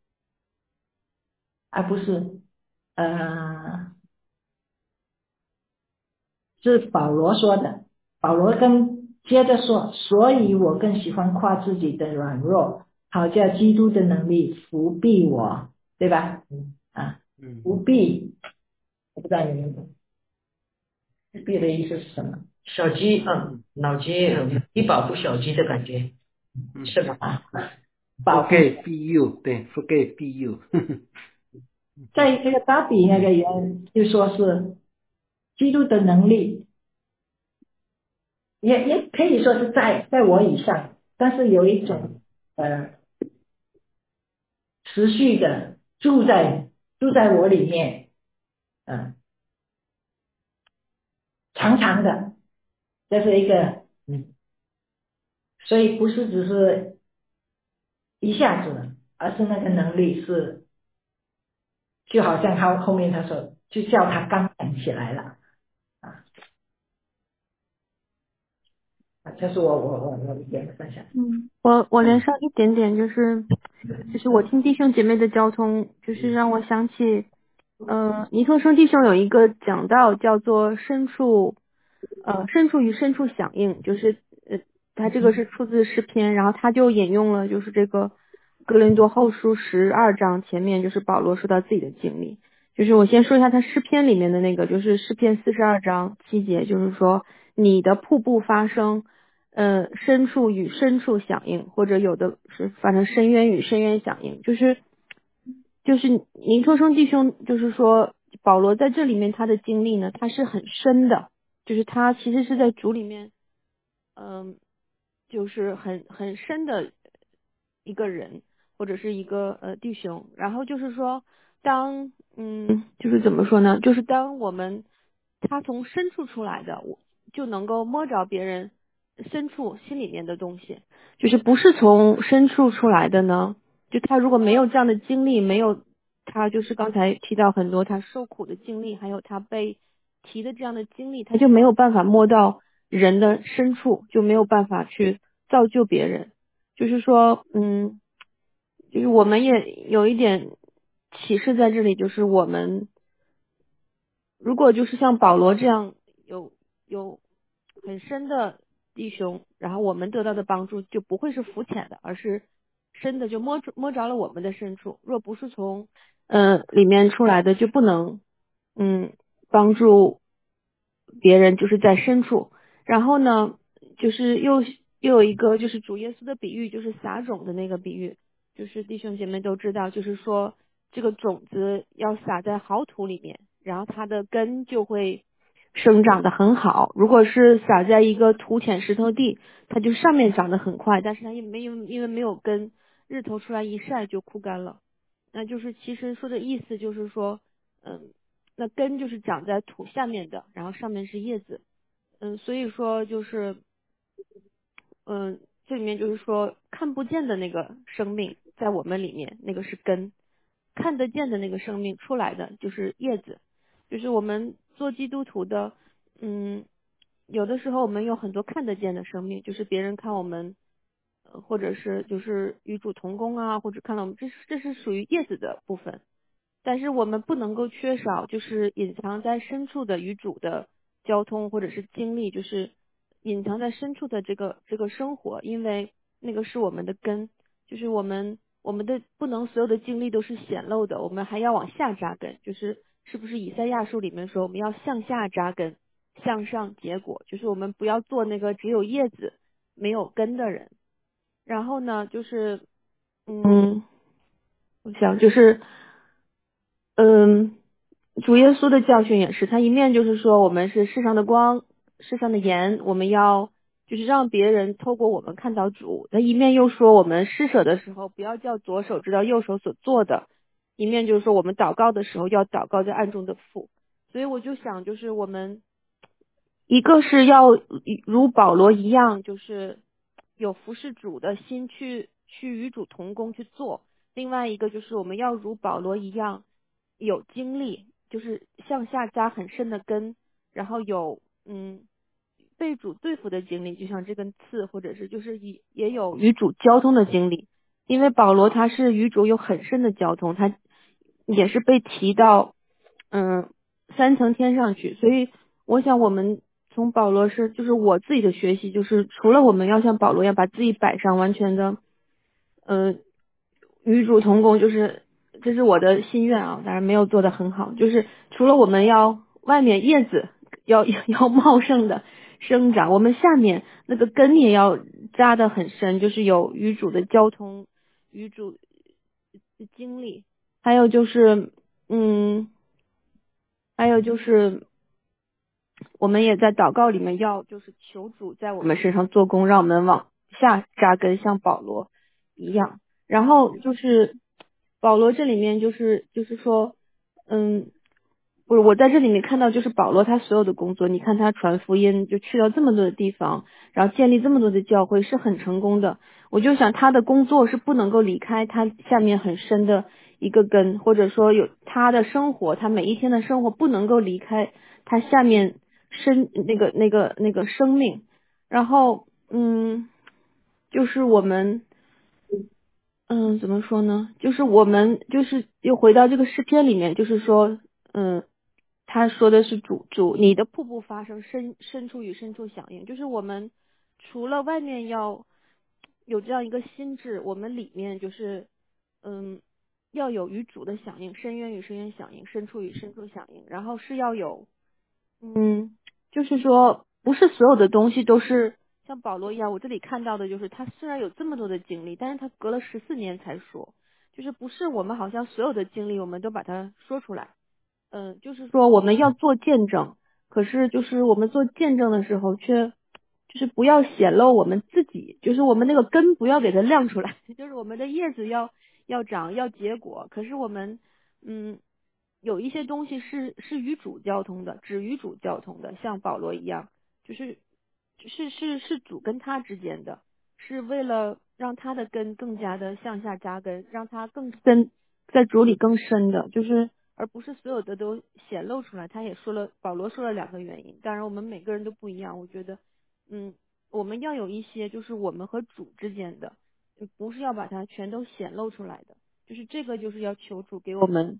而不是是保罗说的。保罗接着说，所以我更喜欢夸自己的软弱，好叫基督的能力扶庇我，对吧？扶庇，我不知道你们扶庇的意思是什么？ 小鸡脑筋比保护小鸡的感觉，是吧？ Forget be you， 对 ，Forget be you 在这个达比那个人就说是基督的能力，也可以说是在我以上，但是有一种持续的住在我里面，长长的，这是一个所以不是只是一下子，而是那个能力是就好像他后面他说就叫他刚强起来了这是我的一点分享。 我连上一点点，就是我听弟兄姐妹的交通，就是让我想起尼特生弟兄有一个讲道叫做深处与深处响应，就是他这个是出自诗篇，然后他就引用了就是这个哥林多后书12章前面就是保罗说到自己的经历，就是我先说一下他诗篇里面的那个，就是诗篇42章7节，就是说你的瀑布发声，深处与深处响应，或者有的是反正深渊与深渊响应，就是尼托生弟兄就是说保罗在这里面他的经历呢，他是很深的，就是他其实是在主里面就是很深的一个人或者是一个弟兄，然后就是说当就是怎么说呢，就是当我们他从深处出来的，我就能够摸着别人深处心里面的东西，就是不是从深处出来的呢，就他如果没有这样的经历，没有他就是刚才提到很多他受苦的经历，还有他被提的这样的经历，他就没有办法摸到人的深处，就没有办法去造就别人。就是说就是我们也有一点启示在这里，就是我们如果就是像保罗这样有很深的弟兄，然后我们得到的帮助就不会是肤浅的，而是深的，就摸着了我们的深处。若不是从里面出来的，就不能帮助别人，就是在深处。然后呢，就是又有一个就是主耶稣的比喻，就是撒种的那个比喻，就是弟兄姐妹都知道，就是说这个种子要撒在好土里面，然后它的根就会生长得很好。如果是撒在一个土浅石头地，它就上面长得很快，但是它因为没有根，日头出来一晒就枯干了。那就是其实说的意思就是说，那根就是长在土下面的，然后上面是叶子。所以说就是，这里面就是说看不见的那个生命在我们里面，那个是根；看得见的那个生命出来的就是叶子。就是我们做基督徒的，有的时候我们有很多看得见的生命，就是别人看我们，或者是就是与主同工啊，或者看到我们，这是属于叶子的部分。但是我们不能够缺少，就是隐藏在深处的与主的交通或者是经历，就是隐藏在深处的这个生活，因为那个是我们的根，就是我们的不能所有的经历都是显露的，我们还要往下扎根，是不是以赛亚书里面说我们要向下扎根，向上结果，就是我们不要做那个只有叶子没有根的人。然后呢，就是我想就是主耶稣的教训也是，他一面就是说我们是世上的光，世上的盐，我们要就是让别人透过我们看到主。他一面又说我们施舍的时候不要叫左手知道右手所做的，一面就是说我们祷告的时候要祷告在暗中的父。所以我就想就是我们一个是要如保罗一样，就是有服侍主的心去与主同工去做，另外一个就是我们要如保罗一样有经历，就是向下扎很深的根，然后有被主对付的经历，就像这根刺，或者是就是也有与主交通的经历。因为保罗他是与主有很深的交通，他也是被提到3层天上去，所以我想我们从保罗就是我自己的学习，就是除了我们要像保罗一样把自己摆上完全的与主同工，就是这是我的心愿啊，当然没有做得很好，就是除了我们要外面叶子要茂盛的生长，我们下面那个根也要扎得很深，就是有与主的交通，与主的经历，还有就是我们也在祷告里面要就是求主在我们身上做工，让我们往下扎根，像保罗一样。然后就是保罗这里面就是说，不是我在这里面看到就是保罗他所有的工作，你看他传福音就去到这么多的地方，然后建立这么多的教会是很成功的。我就想他的工作是不能够离开他下面很深的一个根，或者说有他的生活，他每一天的生活不能够离开他下面那个生命。然后就是我们怎么说呢？就是我们就是又回到这个诗篇里面，就是说他说的是主你的瀑布发生，深处与深处响应。就是我们除了外面要有这样一个心智，我们里面就是要有与主的响应，深渊与深渊响应，深处与深处响应，然后是要有就是说不是所有的东西都是像保罗一样，我这里看到的就是他虽然有这么多的经历，但是他隔了14年才说，就是不是我们好像所有的经历我们都把它说出来。就是说我们要做见证，可是就是我们做见证的时候却就是不要显露我们自己，就是我们那个根不要给它亮出来，就是我们的叶子要长要结果，可是我们有一些东西是与主交通的，只与主交通的，像保罗一样，就是主跟他之间的，是为了让他的根更加的向下扎根，让他更深在主里更深的，就是而不是所有的都显露出来。他也说了，保罗说了2个原因，当然我们每个人都不一样，我觉得我们要有一些就是我们和主之间的，不是要把它全都显露出来的，就是这个就是要求主给我们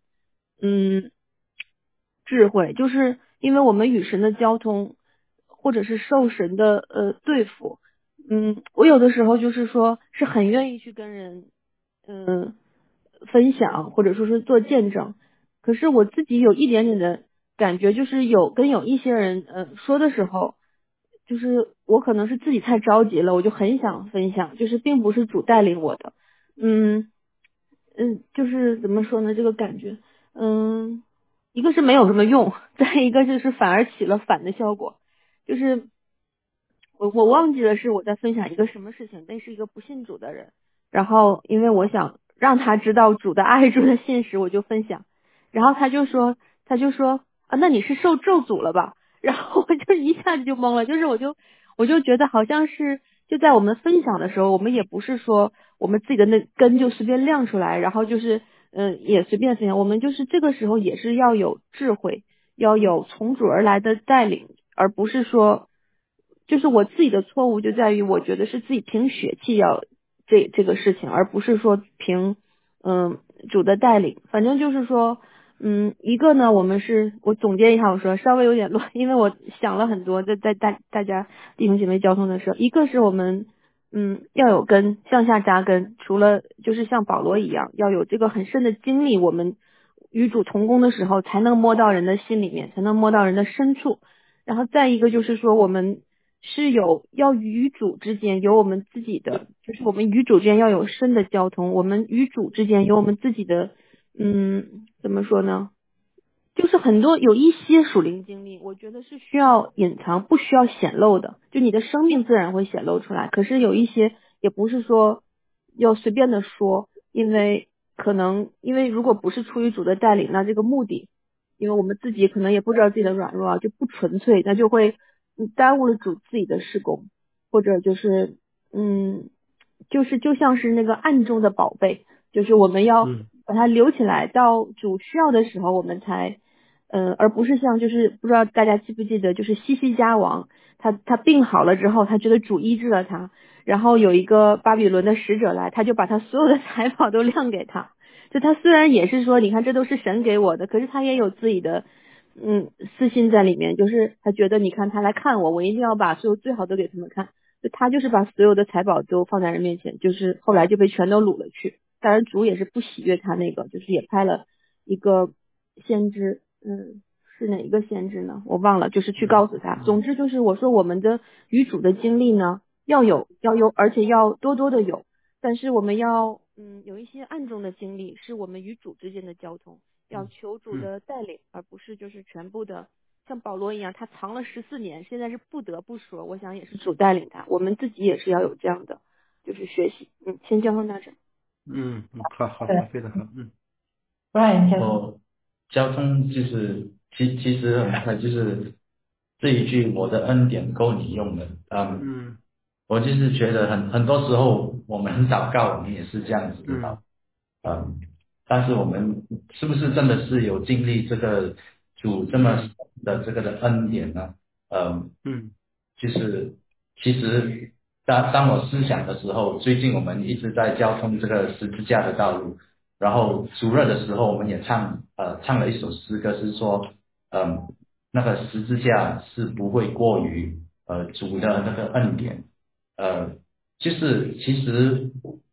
智慧，就是因为我们与神的交通或者是受神的对付，我有的时候就是说是很愿意去跟人分享或者说是做见证，可是我自己有一点点的感觉，就是有一些人说的时候，就是我可能是自己太着急了，我就很想分享，就是并不是主带领我的， 就是怎么说呢，这个感觉，一个是没有什么用，再一个就是反而起了反的效果，就是我忘记了是我在分享一个什么事情，那是一个不信主的人，然后因为我想让他知道主的爱、主的信实，我就分享，然后他就说啊，那你是受咒诅了吧？然后我就一下子就懵了，就是我就觉得好像是就在我们分享的时候，我们也不是说我们自己的那根就随便亮出来，然后就是也随便分享，我们就是这个时候也是要有智慧，要有从主而来的带领，而不是说。就是我自己的错误就在于，我觉得是自己凭血气要这个事情，而不是说凭主的带领。反正就是说，一个呢，我总结一下，我说稍微有点乱，因为我想了很多，在大家弟兄姐妹交通的时候，一个是我们要有根向下扎根，除了就是像保罗一样，要有这个很深的经历，我们与主同工的时候，才能摸到人的心里面，才能摸到人的深处。然后再一个就是说，我们是要与主之间有我们自己的，就是我们与主之间要有深的交通，我们与主之间有我们自己的，怎么说呢？就是有一些属灵经历，我觉得是需要隐藏，不需要显露的，就你的生命自然会显露出来。可是有一些也不是说要随便的说，因为如果不是出于主的带领，那这个目的。因为我们自己可能也不知道自己的软弱啊，就不纯粹，那就会耽误了主自己的事工，或者就是就像是那个暗中的宝贝，就是我们要把它留起来，到主需要的时候我们才而不是像就是不知道大家记不记得，就是西西家王他病好了之后，他觉得主医治了他，然后有一个巴比伦的使者来，他就把他所有的财宝都亮给他。就他虽然也是说，你看这都是神给我的，可是他也有自己的私心在里面，就是他觉得你看他来看我，我一定要把所有最好的给他们看，就他就是把所有的财宝都放在人面前，就是后来就被全都掳了去。当然主也是不喜悦他那个，就是也派了一个先知，是哪一个先知呢？我忘了，就是去告诉他。总之就是我说我们的与主的经历呢，要有，而且要多多的有，但是我们要有一些暗中的经历，是我们与主之间的交通，要求主的带领，而不是就是全部的像保罗一样，他藏了14年，现在是不得不说，我想也是主带领他，我们自己也是要有这样的就是学习。先交通到这。 好，非常好。 不然交通就是其实很快就是这一句我的恩典够你用的。我就是觉得很多时候我们祷告我们也是这样子的。但是我们是不是真的是有经历这个主这么的这个的恩典呢？就是其实当我思想的时候，最近我们一直在交通这个十字架的道路，然后主日的时候我们也唱了一首诗歌，是说那个十字架是不会过于主的那个恩典。就是其实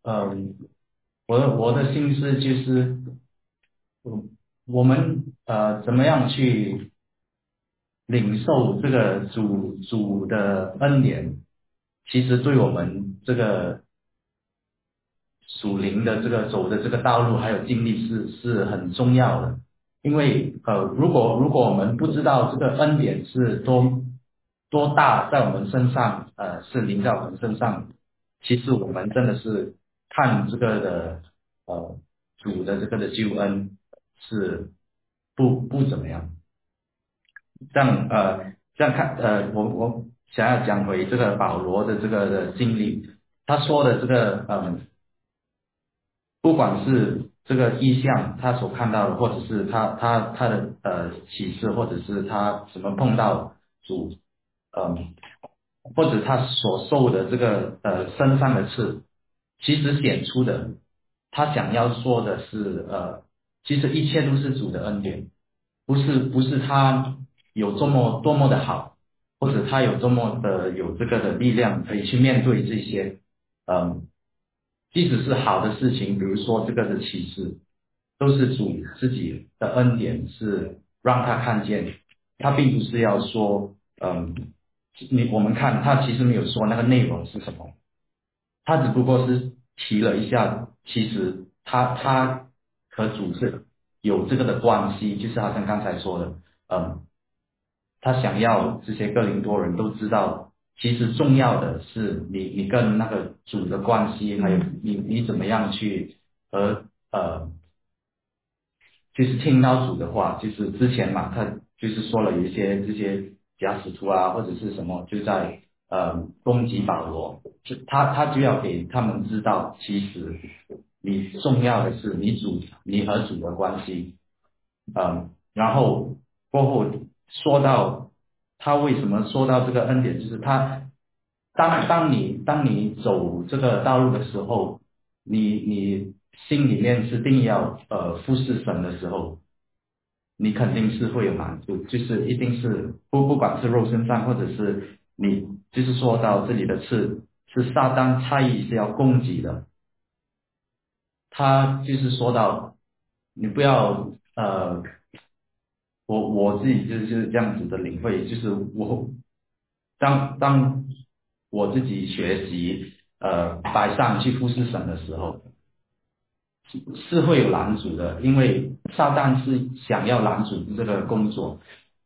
我的心思就是我们怎么样去领受这个主的恩典，其实对我们这个属灵的这个走的这个道路还有经历是很重要的。因为如果我们不知道这个恩典是多大在我们身上是临在我们身上，其实我们真的是看这个的主的这个的救恩是不怎么样。这样看我想要讲回这个保罗的这个的经历，他说的这个不管是这个意象他所看到的，或者是他的启示，或者是他怎么碰到主，或者他所受的这个身上的刺，其实显出的他想要说的是其实一切都是主的恩典，不是他有多么的好，或者他有多么的有这个的力量可以去面对这些即使是好的事情，比如说这个的启示，都是主自己的恩典，是让他看见，他并不是要说我们看他其实没有说那个内容是什么，他只不过是提了一下，其实他和主是有这个的关系，就是好像刚才说的，他想要这些哥林多人都知道，其实重要的是你跟那个主的关系，还有你怎么样去和就是听到主的话，就是之前嘛，他就是说了有一些这些假使徒啊，或者是什么，就在攻击保罗，就他就要给他们知道，其实你重要的是你和主的关系，然后过后说到他为什么说到这个恩典，就是他当你走这个道路的时候，你心里面是定要服侍神的时候，你肯定是会有难处，就是一定是不管是肉身上，或者是你就是说到这里的是撒旦差异是要攻击的，他就是说到你不要我自己就是这样子的领会，就是当我自己学习摆上去服侍神的时候，是会有拦阻的，因为撒旦是想要拦阻这个工作，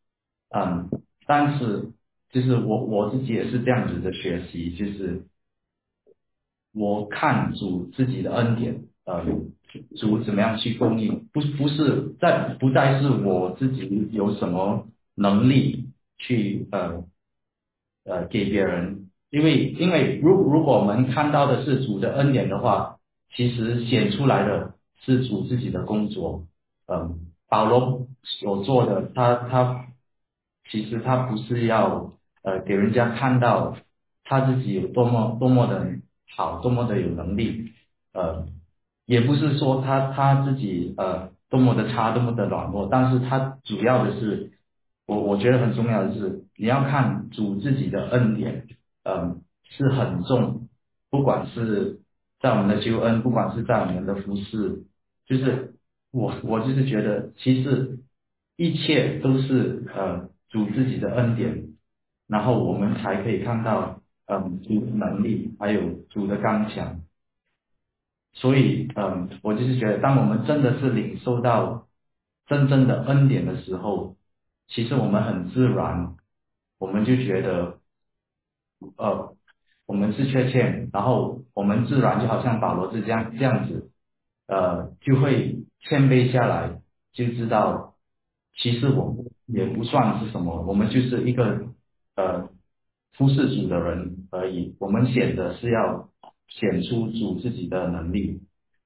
但是就是我自己也是这样子的学习，就是我看主自己的恩典，主怎么样去供应，不再是我自己有什么能力去给别人，因为如果我们看到的是主的恩典的话，其实显出来的是主自己的工作，保罗所做的，他其实他不是要给人家看到他自己有多么的好，多么的有能力，也不是说他自己多么的差，多么的软弱，但是他主要的是，我觉得很重要的是，你要看主自己的恩典，是很重，不管是在我们的救恩，不管是在我们的服侍，就是我就是觉得，其实一切都是主自己的恩典，然后我们才可以看到主的能力，还有主的刚强。所以我就是觉得，当我们真的是领受到真正的恩典的时候，其实我们很自然，我们就觉得我们是缺欠，然后我们自然就好像保罗是这样子，就会谦卑下来，就知道其实我们也不算是什么，我们就是一个服侍主的人而已，我们显的是要显出主自己的能力。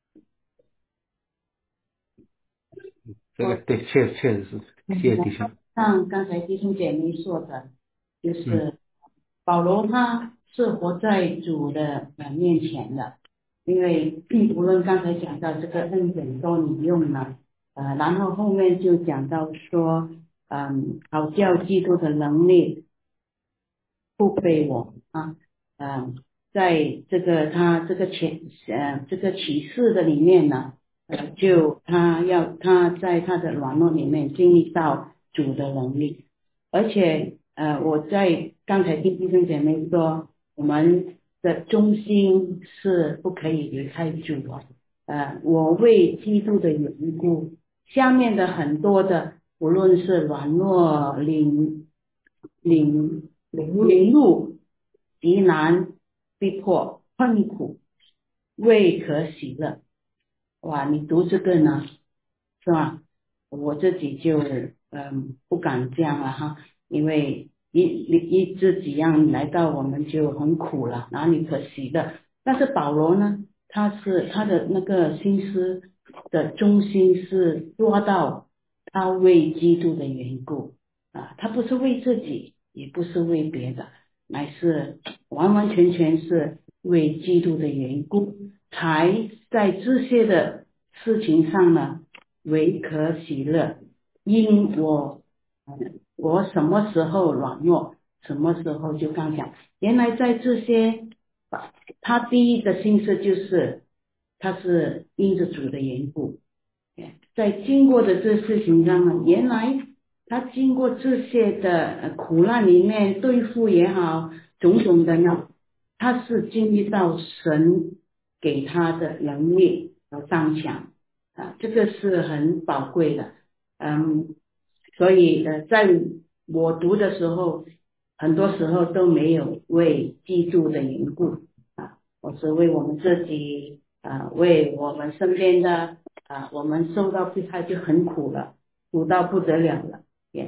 这个对，确实是，谢谢弟兄。 像刚才弟兄姐妹说的，就是保罗他是活在主的面前的，因为无论刚才讲到这个恩典都你用了，然后后面就讲到说，好叫基督的能力不被我啊，在这个他这个这个启示的里面呢，就他在他的软弱里面经历到主的能力，而且我在刚才听弟兄姐妹说，我们的中心是不可以离开主我为基督的缘故，下面的很多的无论是软弱领怒极难逼迫困苦未可喜乐，哇，你读这个呢是吧？我自己就不敢这样了哈，因为一这几样来到我们就很苦了，哪里可喜的？但是保罗呢，他的那个心思的中心是说到他为基督的缘故他不是为自己，也不是为别的，乃是完完全全是为基督的缘故，才在这些的事情上呢为可喜乐。因我什么时候软弱，什么时候就刚讲，原来在这些他第一的心思就是他是因着主的缘故，在经过的这事情上呢，原来他经过这些的苦难里面对付也好，种种的呢，他是经历到神给他的能力， 刚强这个是很宝贵的。所以在我读的时候，很多时候都没有为基督的缘故我是为我们自己为我们身边的我们受到迫害就很苦了，苦到不得了了。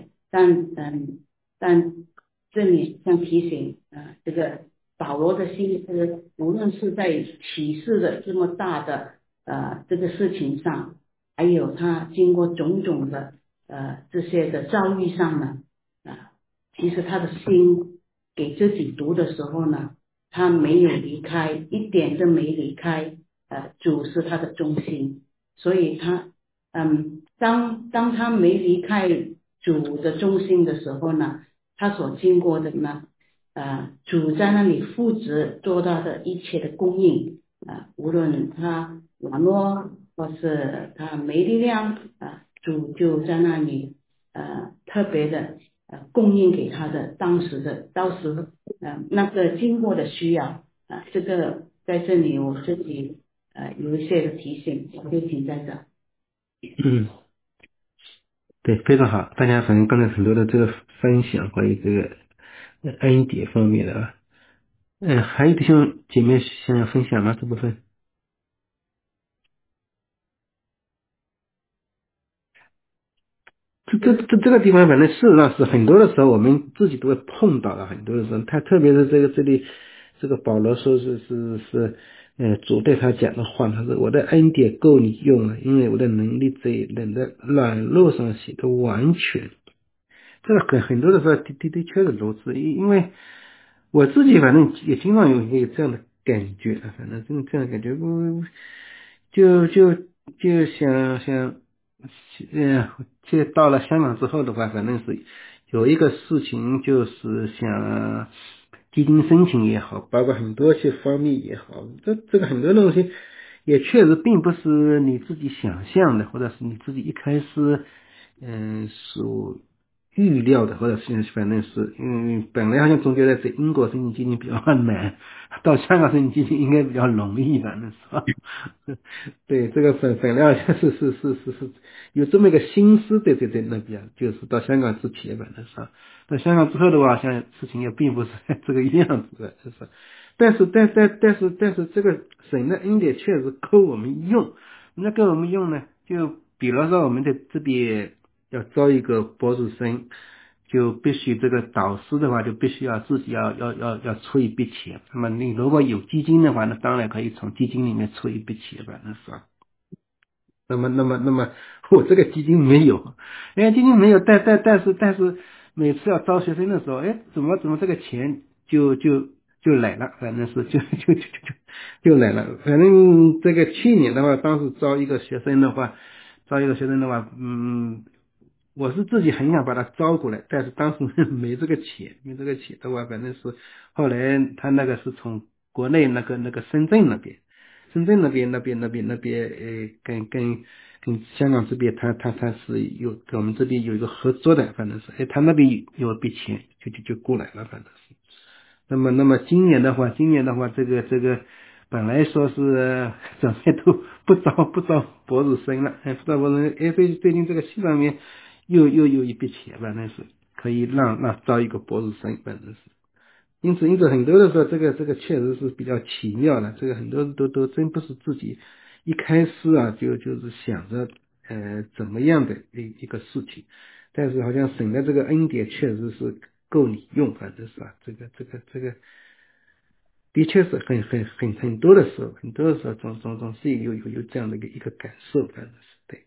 但这里像提醒这个保罗的心思，无论是在启示的这么大的这个事情上，还有他经过种种的这些的遭遇上呢其实他的心给自己读的时候呢，他没有离开，一点都没离开主是他的中心。所以他当他没离开主的中心的时候呢，他所经过的呢主在那里负责做到的一切的供应无论他软弱或是他没力量主就在那里特别的供应给他的当时那个经过的需要这个在这里我自己有一些的提醒，我就停在这。 对，非常好，大家反正刚才很多的这个分享关于这个恩典方面的还有弟兄姐妹想要分享吗？这部分？这个地方，反正事实上是很多的时候，我们自己都会碰到的。很多的时候，他特别是这里，这个保罗说是主对他讲的话，他说我的恩典够你用了，因为我的能力在人的软弱上显得完全。这个很多的时候的确是如此，因为我自己反正也经常有一个这样的感觉，反正真的这样的感觉，就想其实到了香港之后的话，反正是有一个事情，就是想基金申请也好，包括很多些方面也好，这个很多东西也确实并不是你自己想象的，或者是你自己一开始所预料的，或者是反正是本来好像总觉得在英国申请基金比较难，到香港申请基金应该比较容易，反正是吧。对，这个本来好像是有这么一个心思在那边，就是到香港之前反正是到香港之后的话，好像事情也并不是这个样子的，就是但是这个神的恩典确实够我们用，那够我们用呢，就比如说我们在这边要招一个博士生，就必须这个导师的话就必须要自己要出一笔钱。那么你如果有基金的话，那当然可以从基金里面出一笔钱吧，那是吧。那么我这个基金没有，基金没有，但是每次要招学生的时候，怎么这个钱就来了，反正是就来了。反正这个去年的话，当时招一个学生的话，我是自己很想把他招过来，但是当时没这个钱的话，反正是后来他那个是从国内那个深圳那边跟香港这边他是有跟我们这边有一个合作的，反正是他那边有一笔钱就过来了，反正是。那么今年的话这个本来说是准备都不招博士生了，不招博士生，最近这个系上面又有一笔钱，反正是可以让招一个博士生，反正是。因此很多的时候，这个确实是比较奇妙的，这个很多都真不是自己一开始就是想着怎么样的一个事情，但是好像神的这个恩典确实是够你用，反正是这个的确是很多的时候总是有这样的一个感受，反正是对。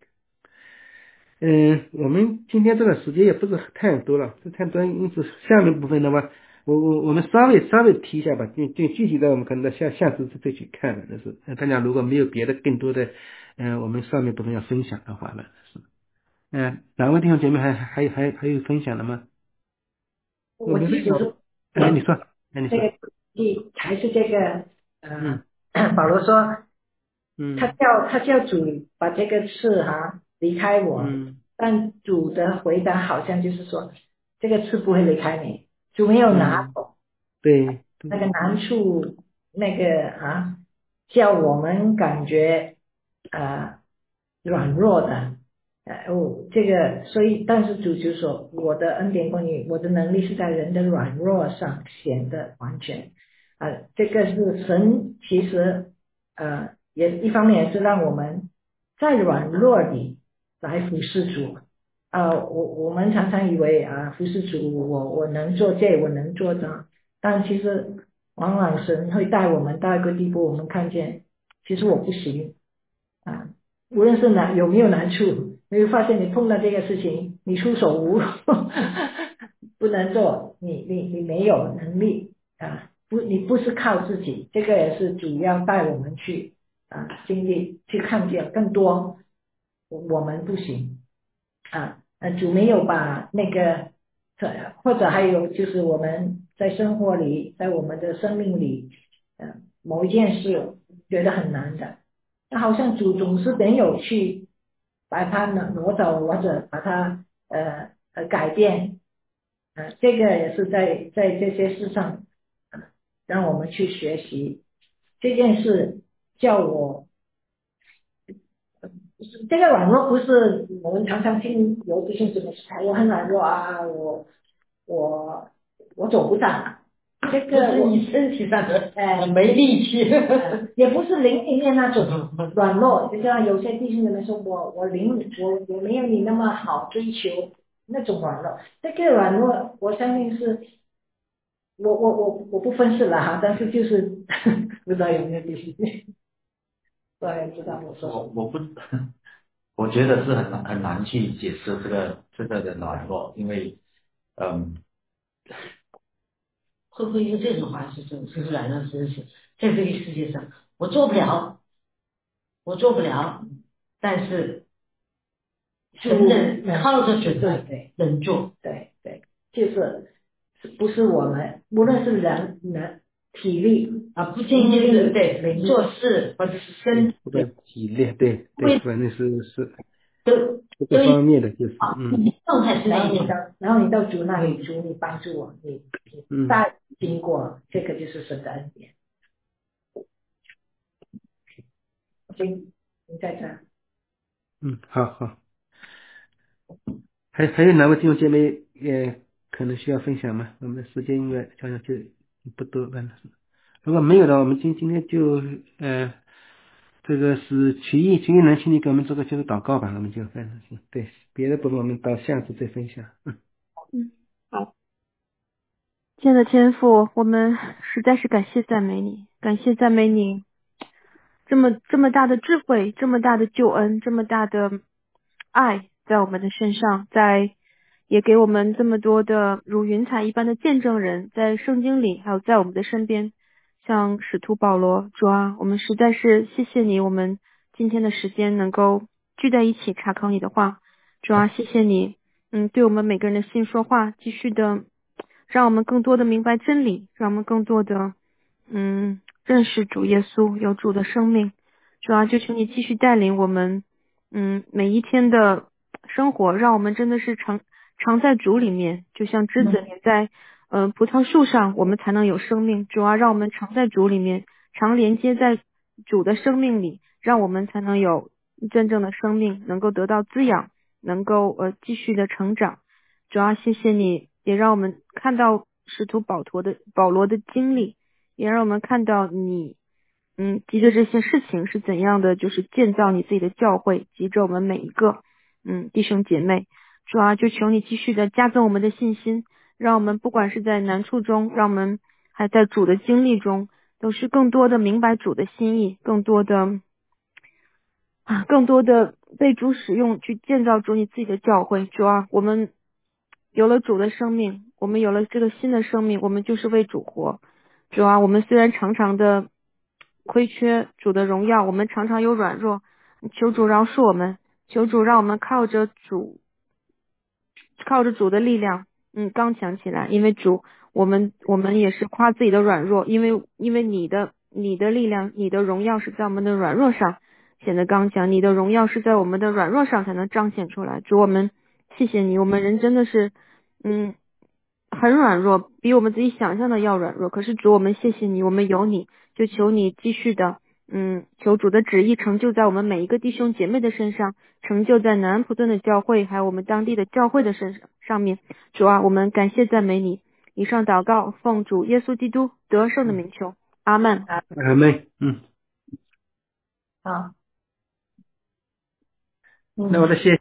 我们今天这个时间也不是太多了，太短，因此下面部分的话，我们稍微提一下吧，就具体的我们可能下次再去看了，那是大家如果没有别的更多的我们上面部分要分享的话呢，是哪位弟兄姐妹还有分享的吗？ 我记得是你说这个还是这个保罗说他叫主把这个刺离开我，但主的回答好像就是说这个刺不会离开你，主没有拿走， 对， 那个难处那个叫我们感觉软弱的，这个所以但是主就说我的恩典供应，我的能力是在人的软弱上显得完全，这个是神其实也一方面也是让我们在软弱里来服侍主。我们常常以为服侍主我能做这我能做这，但其实往往神会带我们到一个地步，我们看见其实我不行无论是有没有难处，你会发现你碰到这个事情你束手无策不能做，你没有能力你不是靠自己，这个也是主要带我们去经历去看见更多我们不行主没有把那个或者还有就是我们在生活里在我们的生命里某一件事觉得很难的，那好像主总是没有去把它挪走或者把它改变这个也是在这些事上让我们去学习这件事叫我这个软弱不是我们常常听有弟兄姊妹说我很软弱我走不长，这个不是你身体上的没力气也不是灵里面那种软弱，就像有些弟兄姊妹说我没有你那么好追求那种软弱，这个软弱我相信是我不分析了但是就是不知道有没有弟兄姊妹对，知道我说我不我觉得是很难去解释这个的软弱，因为会不会用这种话是软弱知识，在这个世界上我做不了，但是神能靠着主能做， 对，就是不是我们无论是人体力不仅仅是对做事或者是身体不断体力，对，反正是都这个方面的就是状态是那种， 然后你到主那里，主你帮助我，你再经过这个就是神的恩典。行，你在这。 好。还有哪位弟兄姐妹可能需要分享吗？我们的时间应该好像就不多了。如果没有的话，我们今天就这个是曲艺能请你给我们做个就是祷告吧，我们就反正是对别的部分我们到下次再分享。 好。亲爱的天父，我们实在是感谢赞美你，这么大的智慧，这么大的救恩，这么大的爱在我们的身上，也给我们这么多的如云彩一般的见证人，在圣经里还有在我们的身边，像使徒保罗。主啊，我们实在是谢谢你，我们今天的时间能够聚在一起查考你的话。主啊，谢谢你对我们每个人的心说话，继续的让我们更多的明白真理，让我们更多的认识主耶稣，有主的生命。主啊，就请你继续带领我们每一天的生活，让我们真的是常在主里面，就像枝子连在葡萄树上，我们才能有生命。主啊，让我们常在主里面，常连接在主的生命里，让我们才能有真正的生命，能够得到滋养，能够继续的成长。主啊，谢谢你，也让我们看到使徒保罗的经历，也让我们看到你急着这些事情是怎样的，就是建造你自己的教会，急着我们每一个弟兄姐妹。主啊，就求你继续的加增我们的信心，让我们不管是在难处中，让我们还在主的经历中，都是更多的明白主的心意，更多的被主使用去建造主你自己的教会。主啊，我们有了主的生命，我们有了这个新的生命，我们就是为主活。主啊，我们虽然常常的亏缺主的荣耀，我们常常有软弱，求主饶恕我们，求主让我们靠着主的力量刚强起来。因为主，我们也是夸自己的软弱，因为你的力量，你的荣耀是在我们的软弱上显得刚强，你的荣耀是在我们的软弱上才能彰显出来。主，我们谢谢你，我们人真的是很软弱，比我们自己想象的要软弱，可是主，我们谢谢你，我们有你，就求你继续的求主的旨意成就在我们每一个弟兄姐妹的身上，成就在南安普顿的教会还有我们当地的教会的上面。主啊，我们感谢赞美你。以上祷告奉主耶稣基督得胜的名求，阿们。 阿妹， 好， 那我的谢。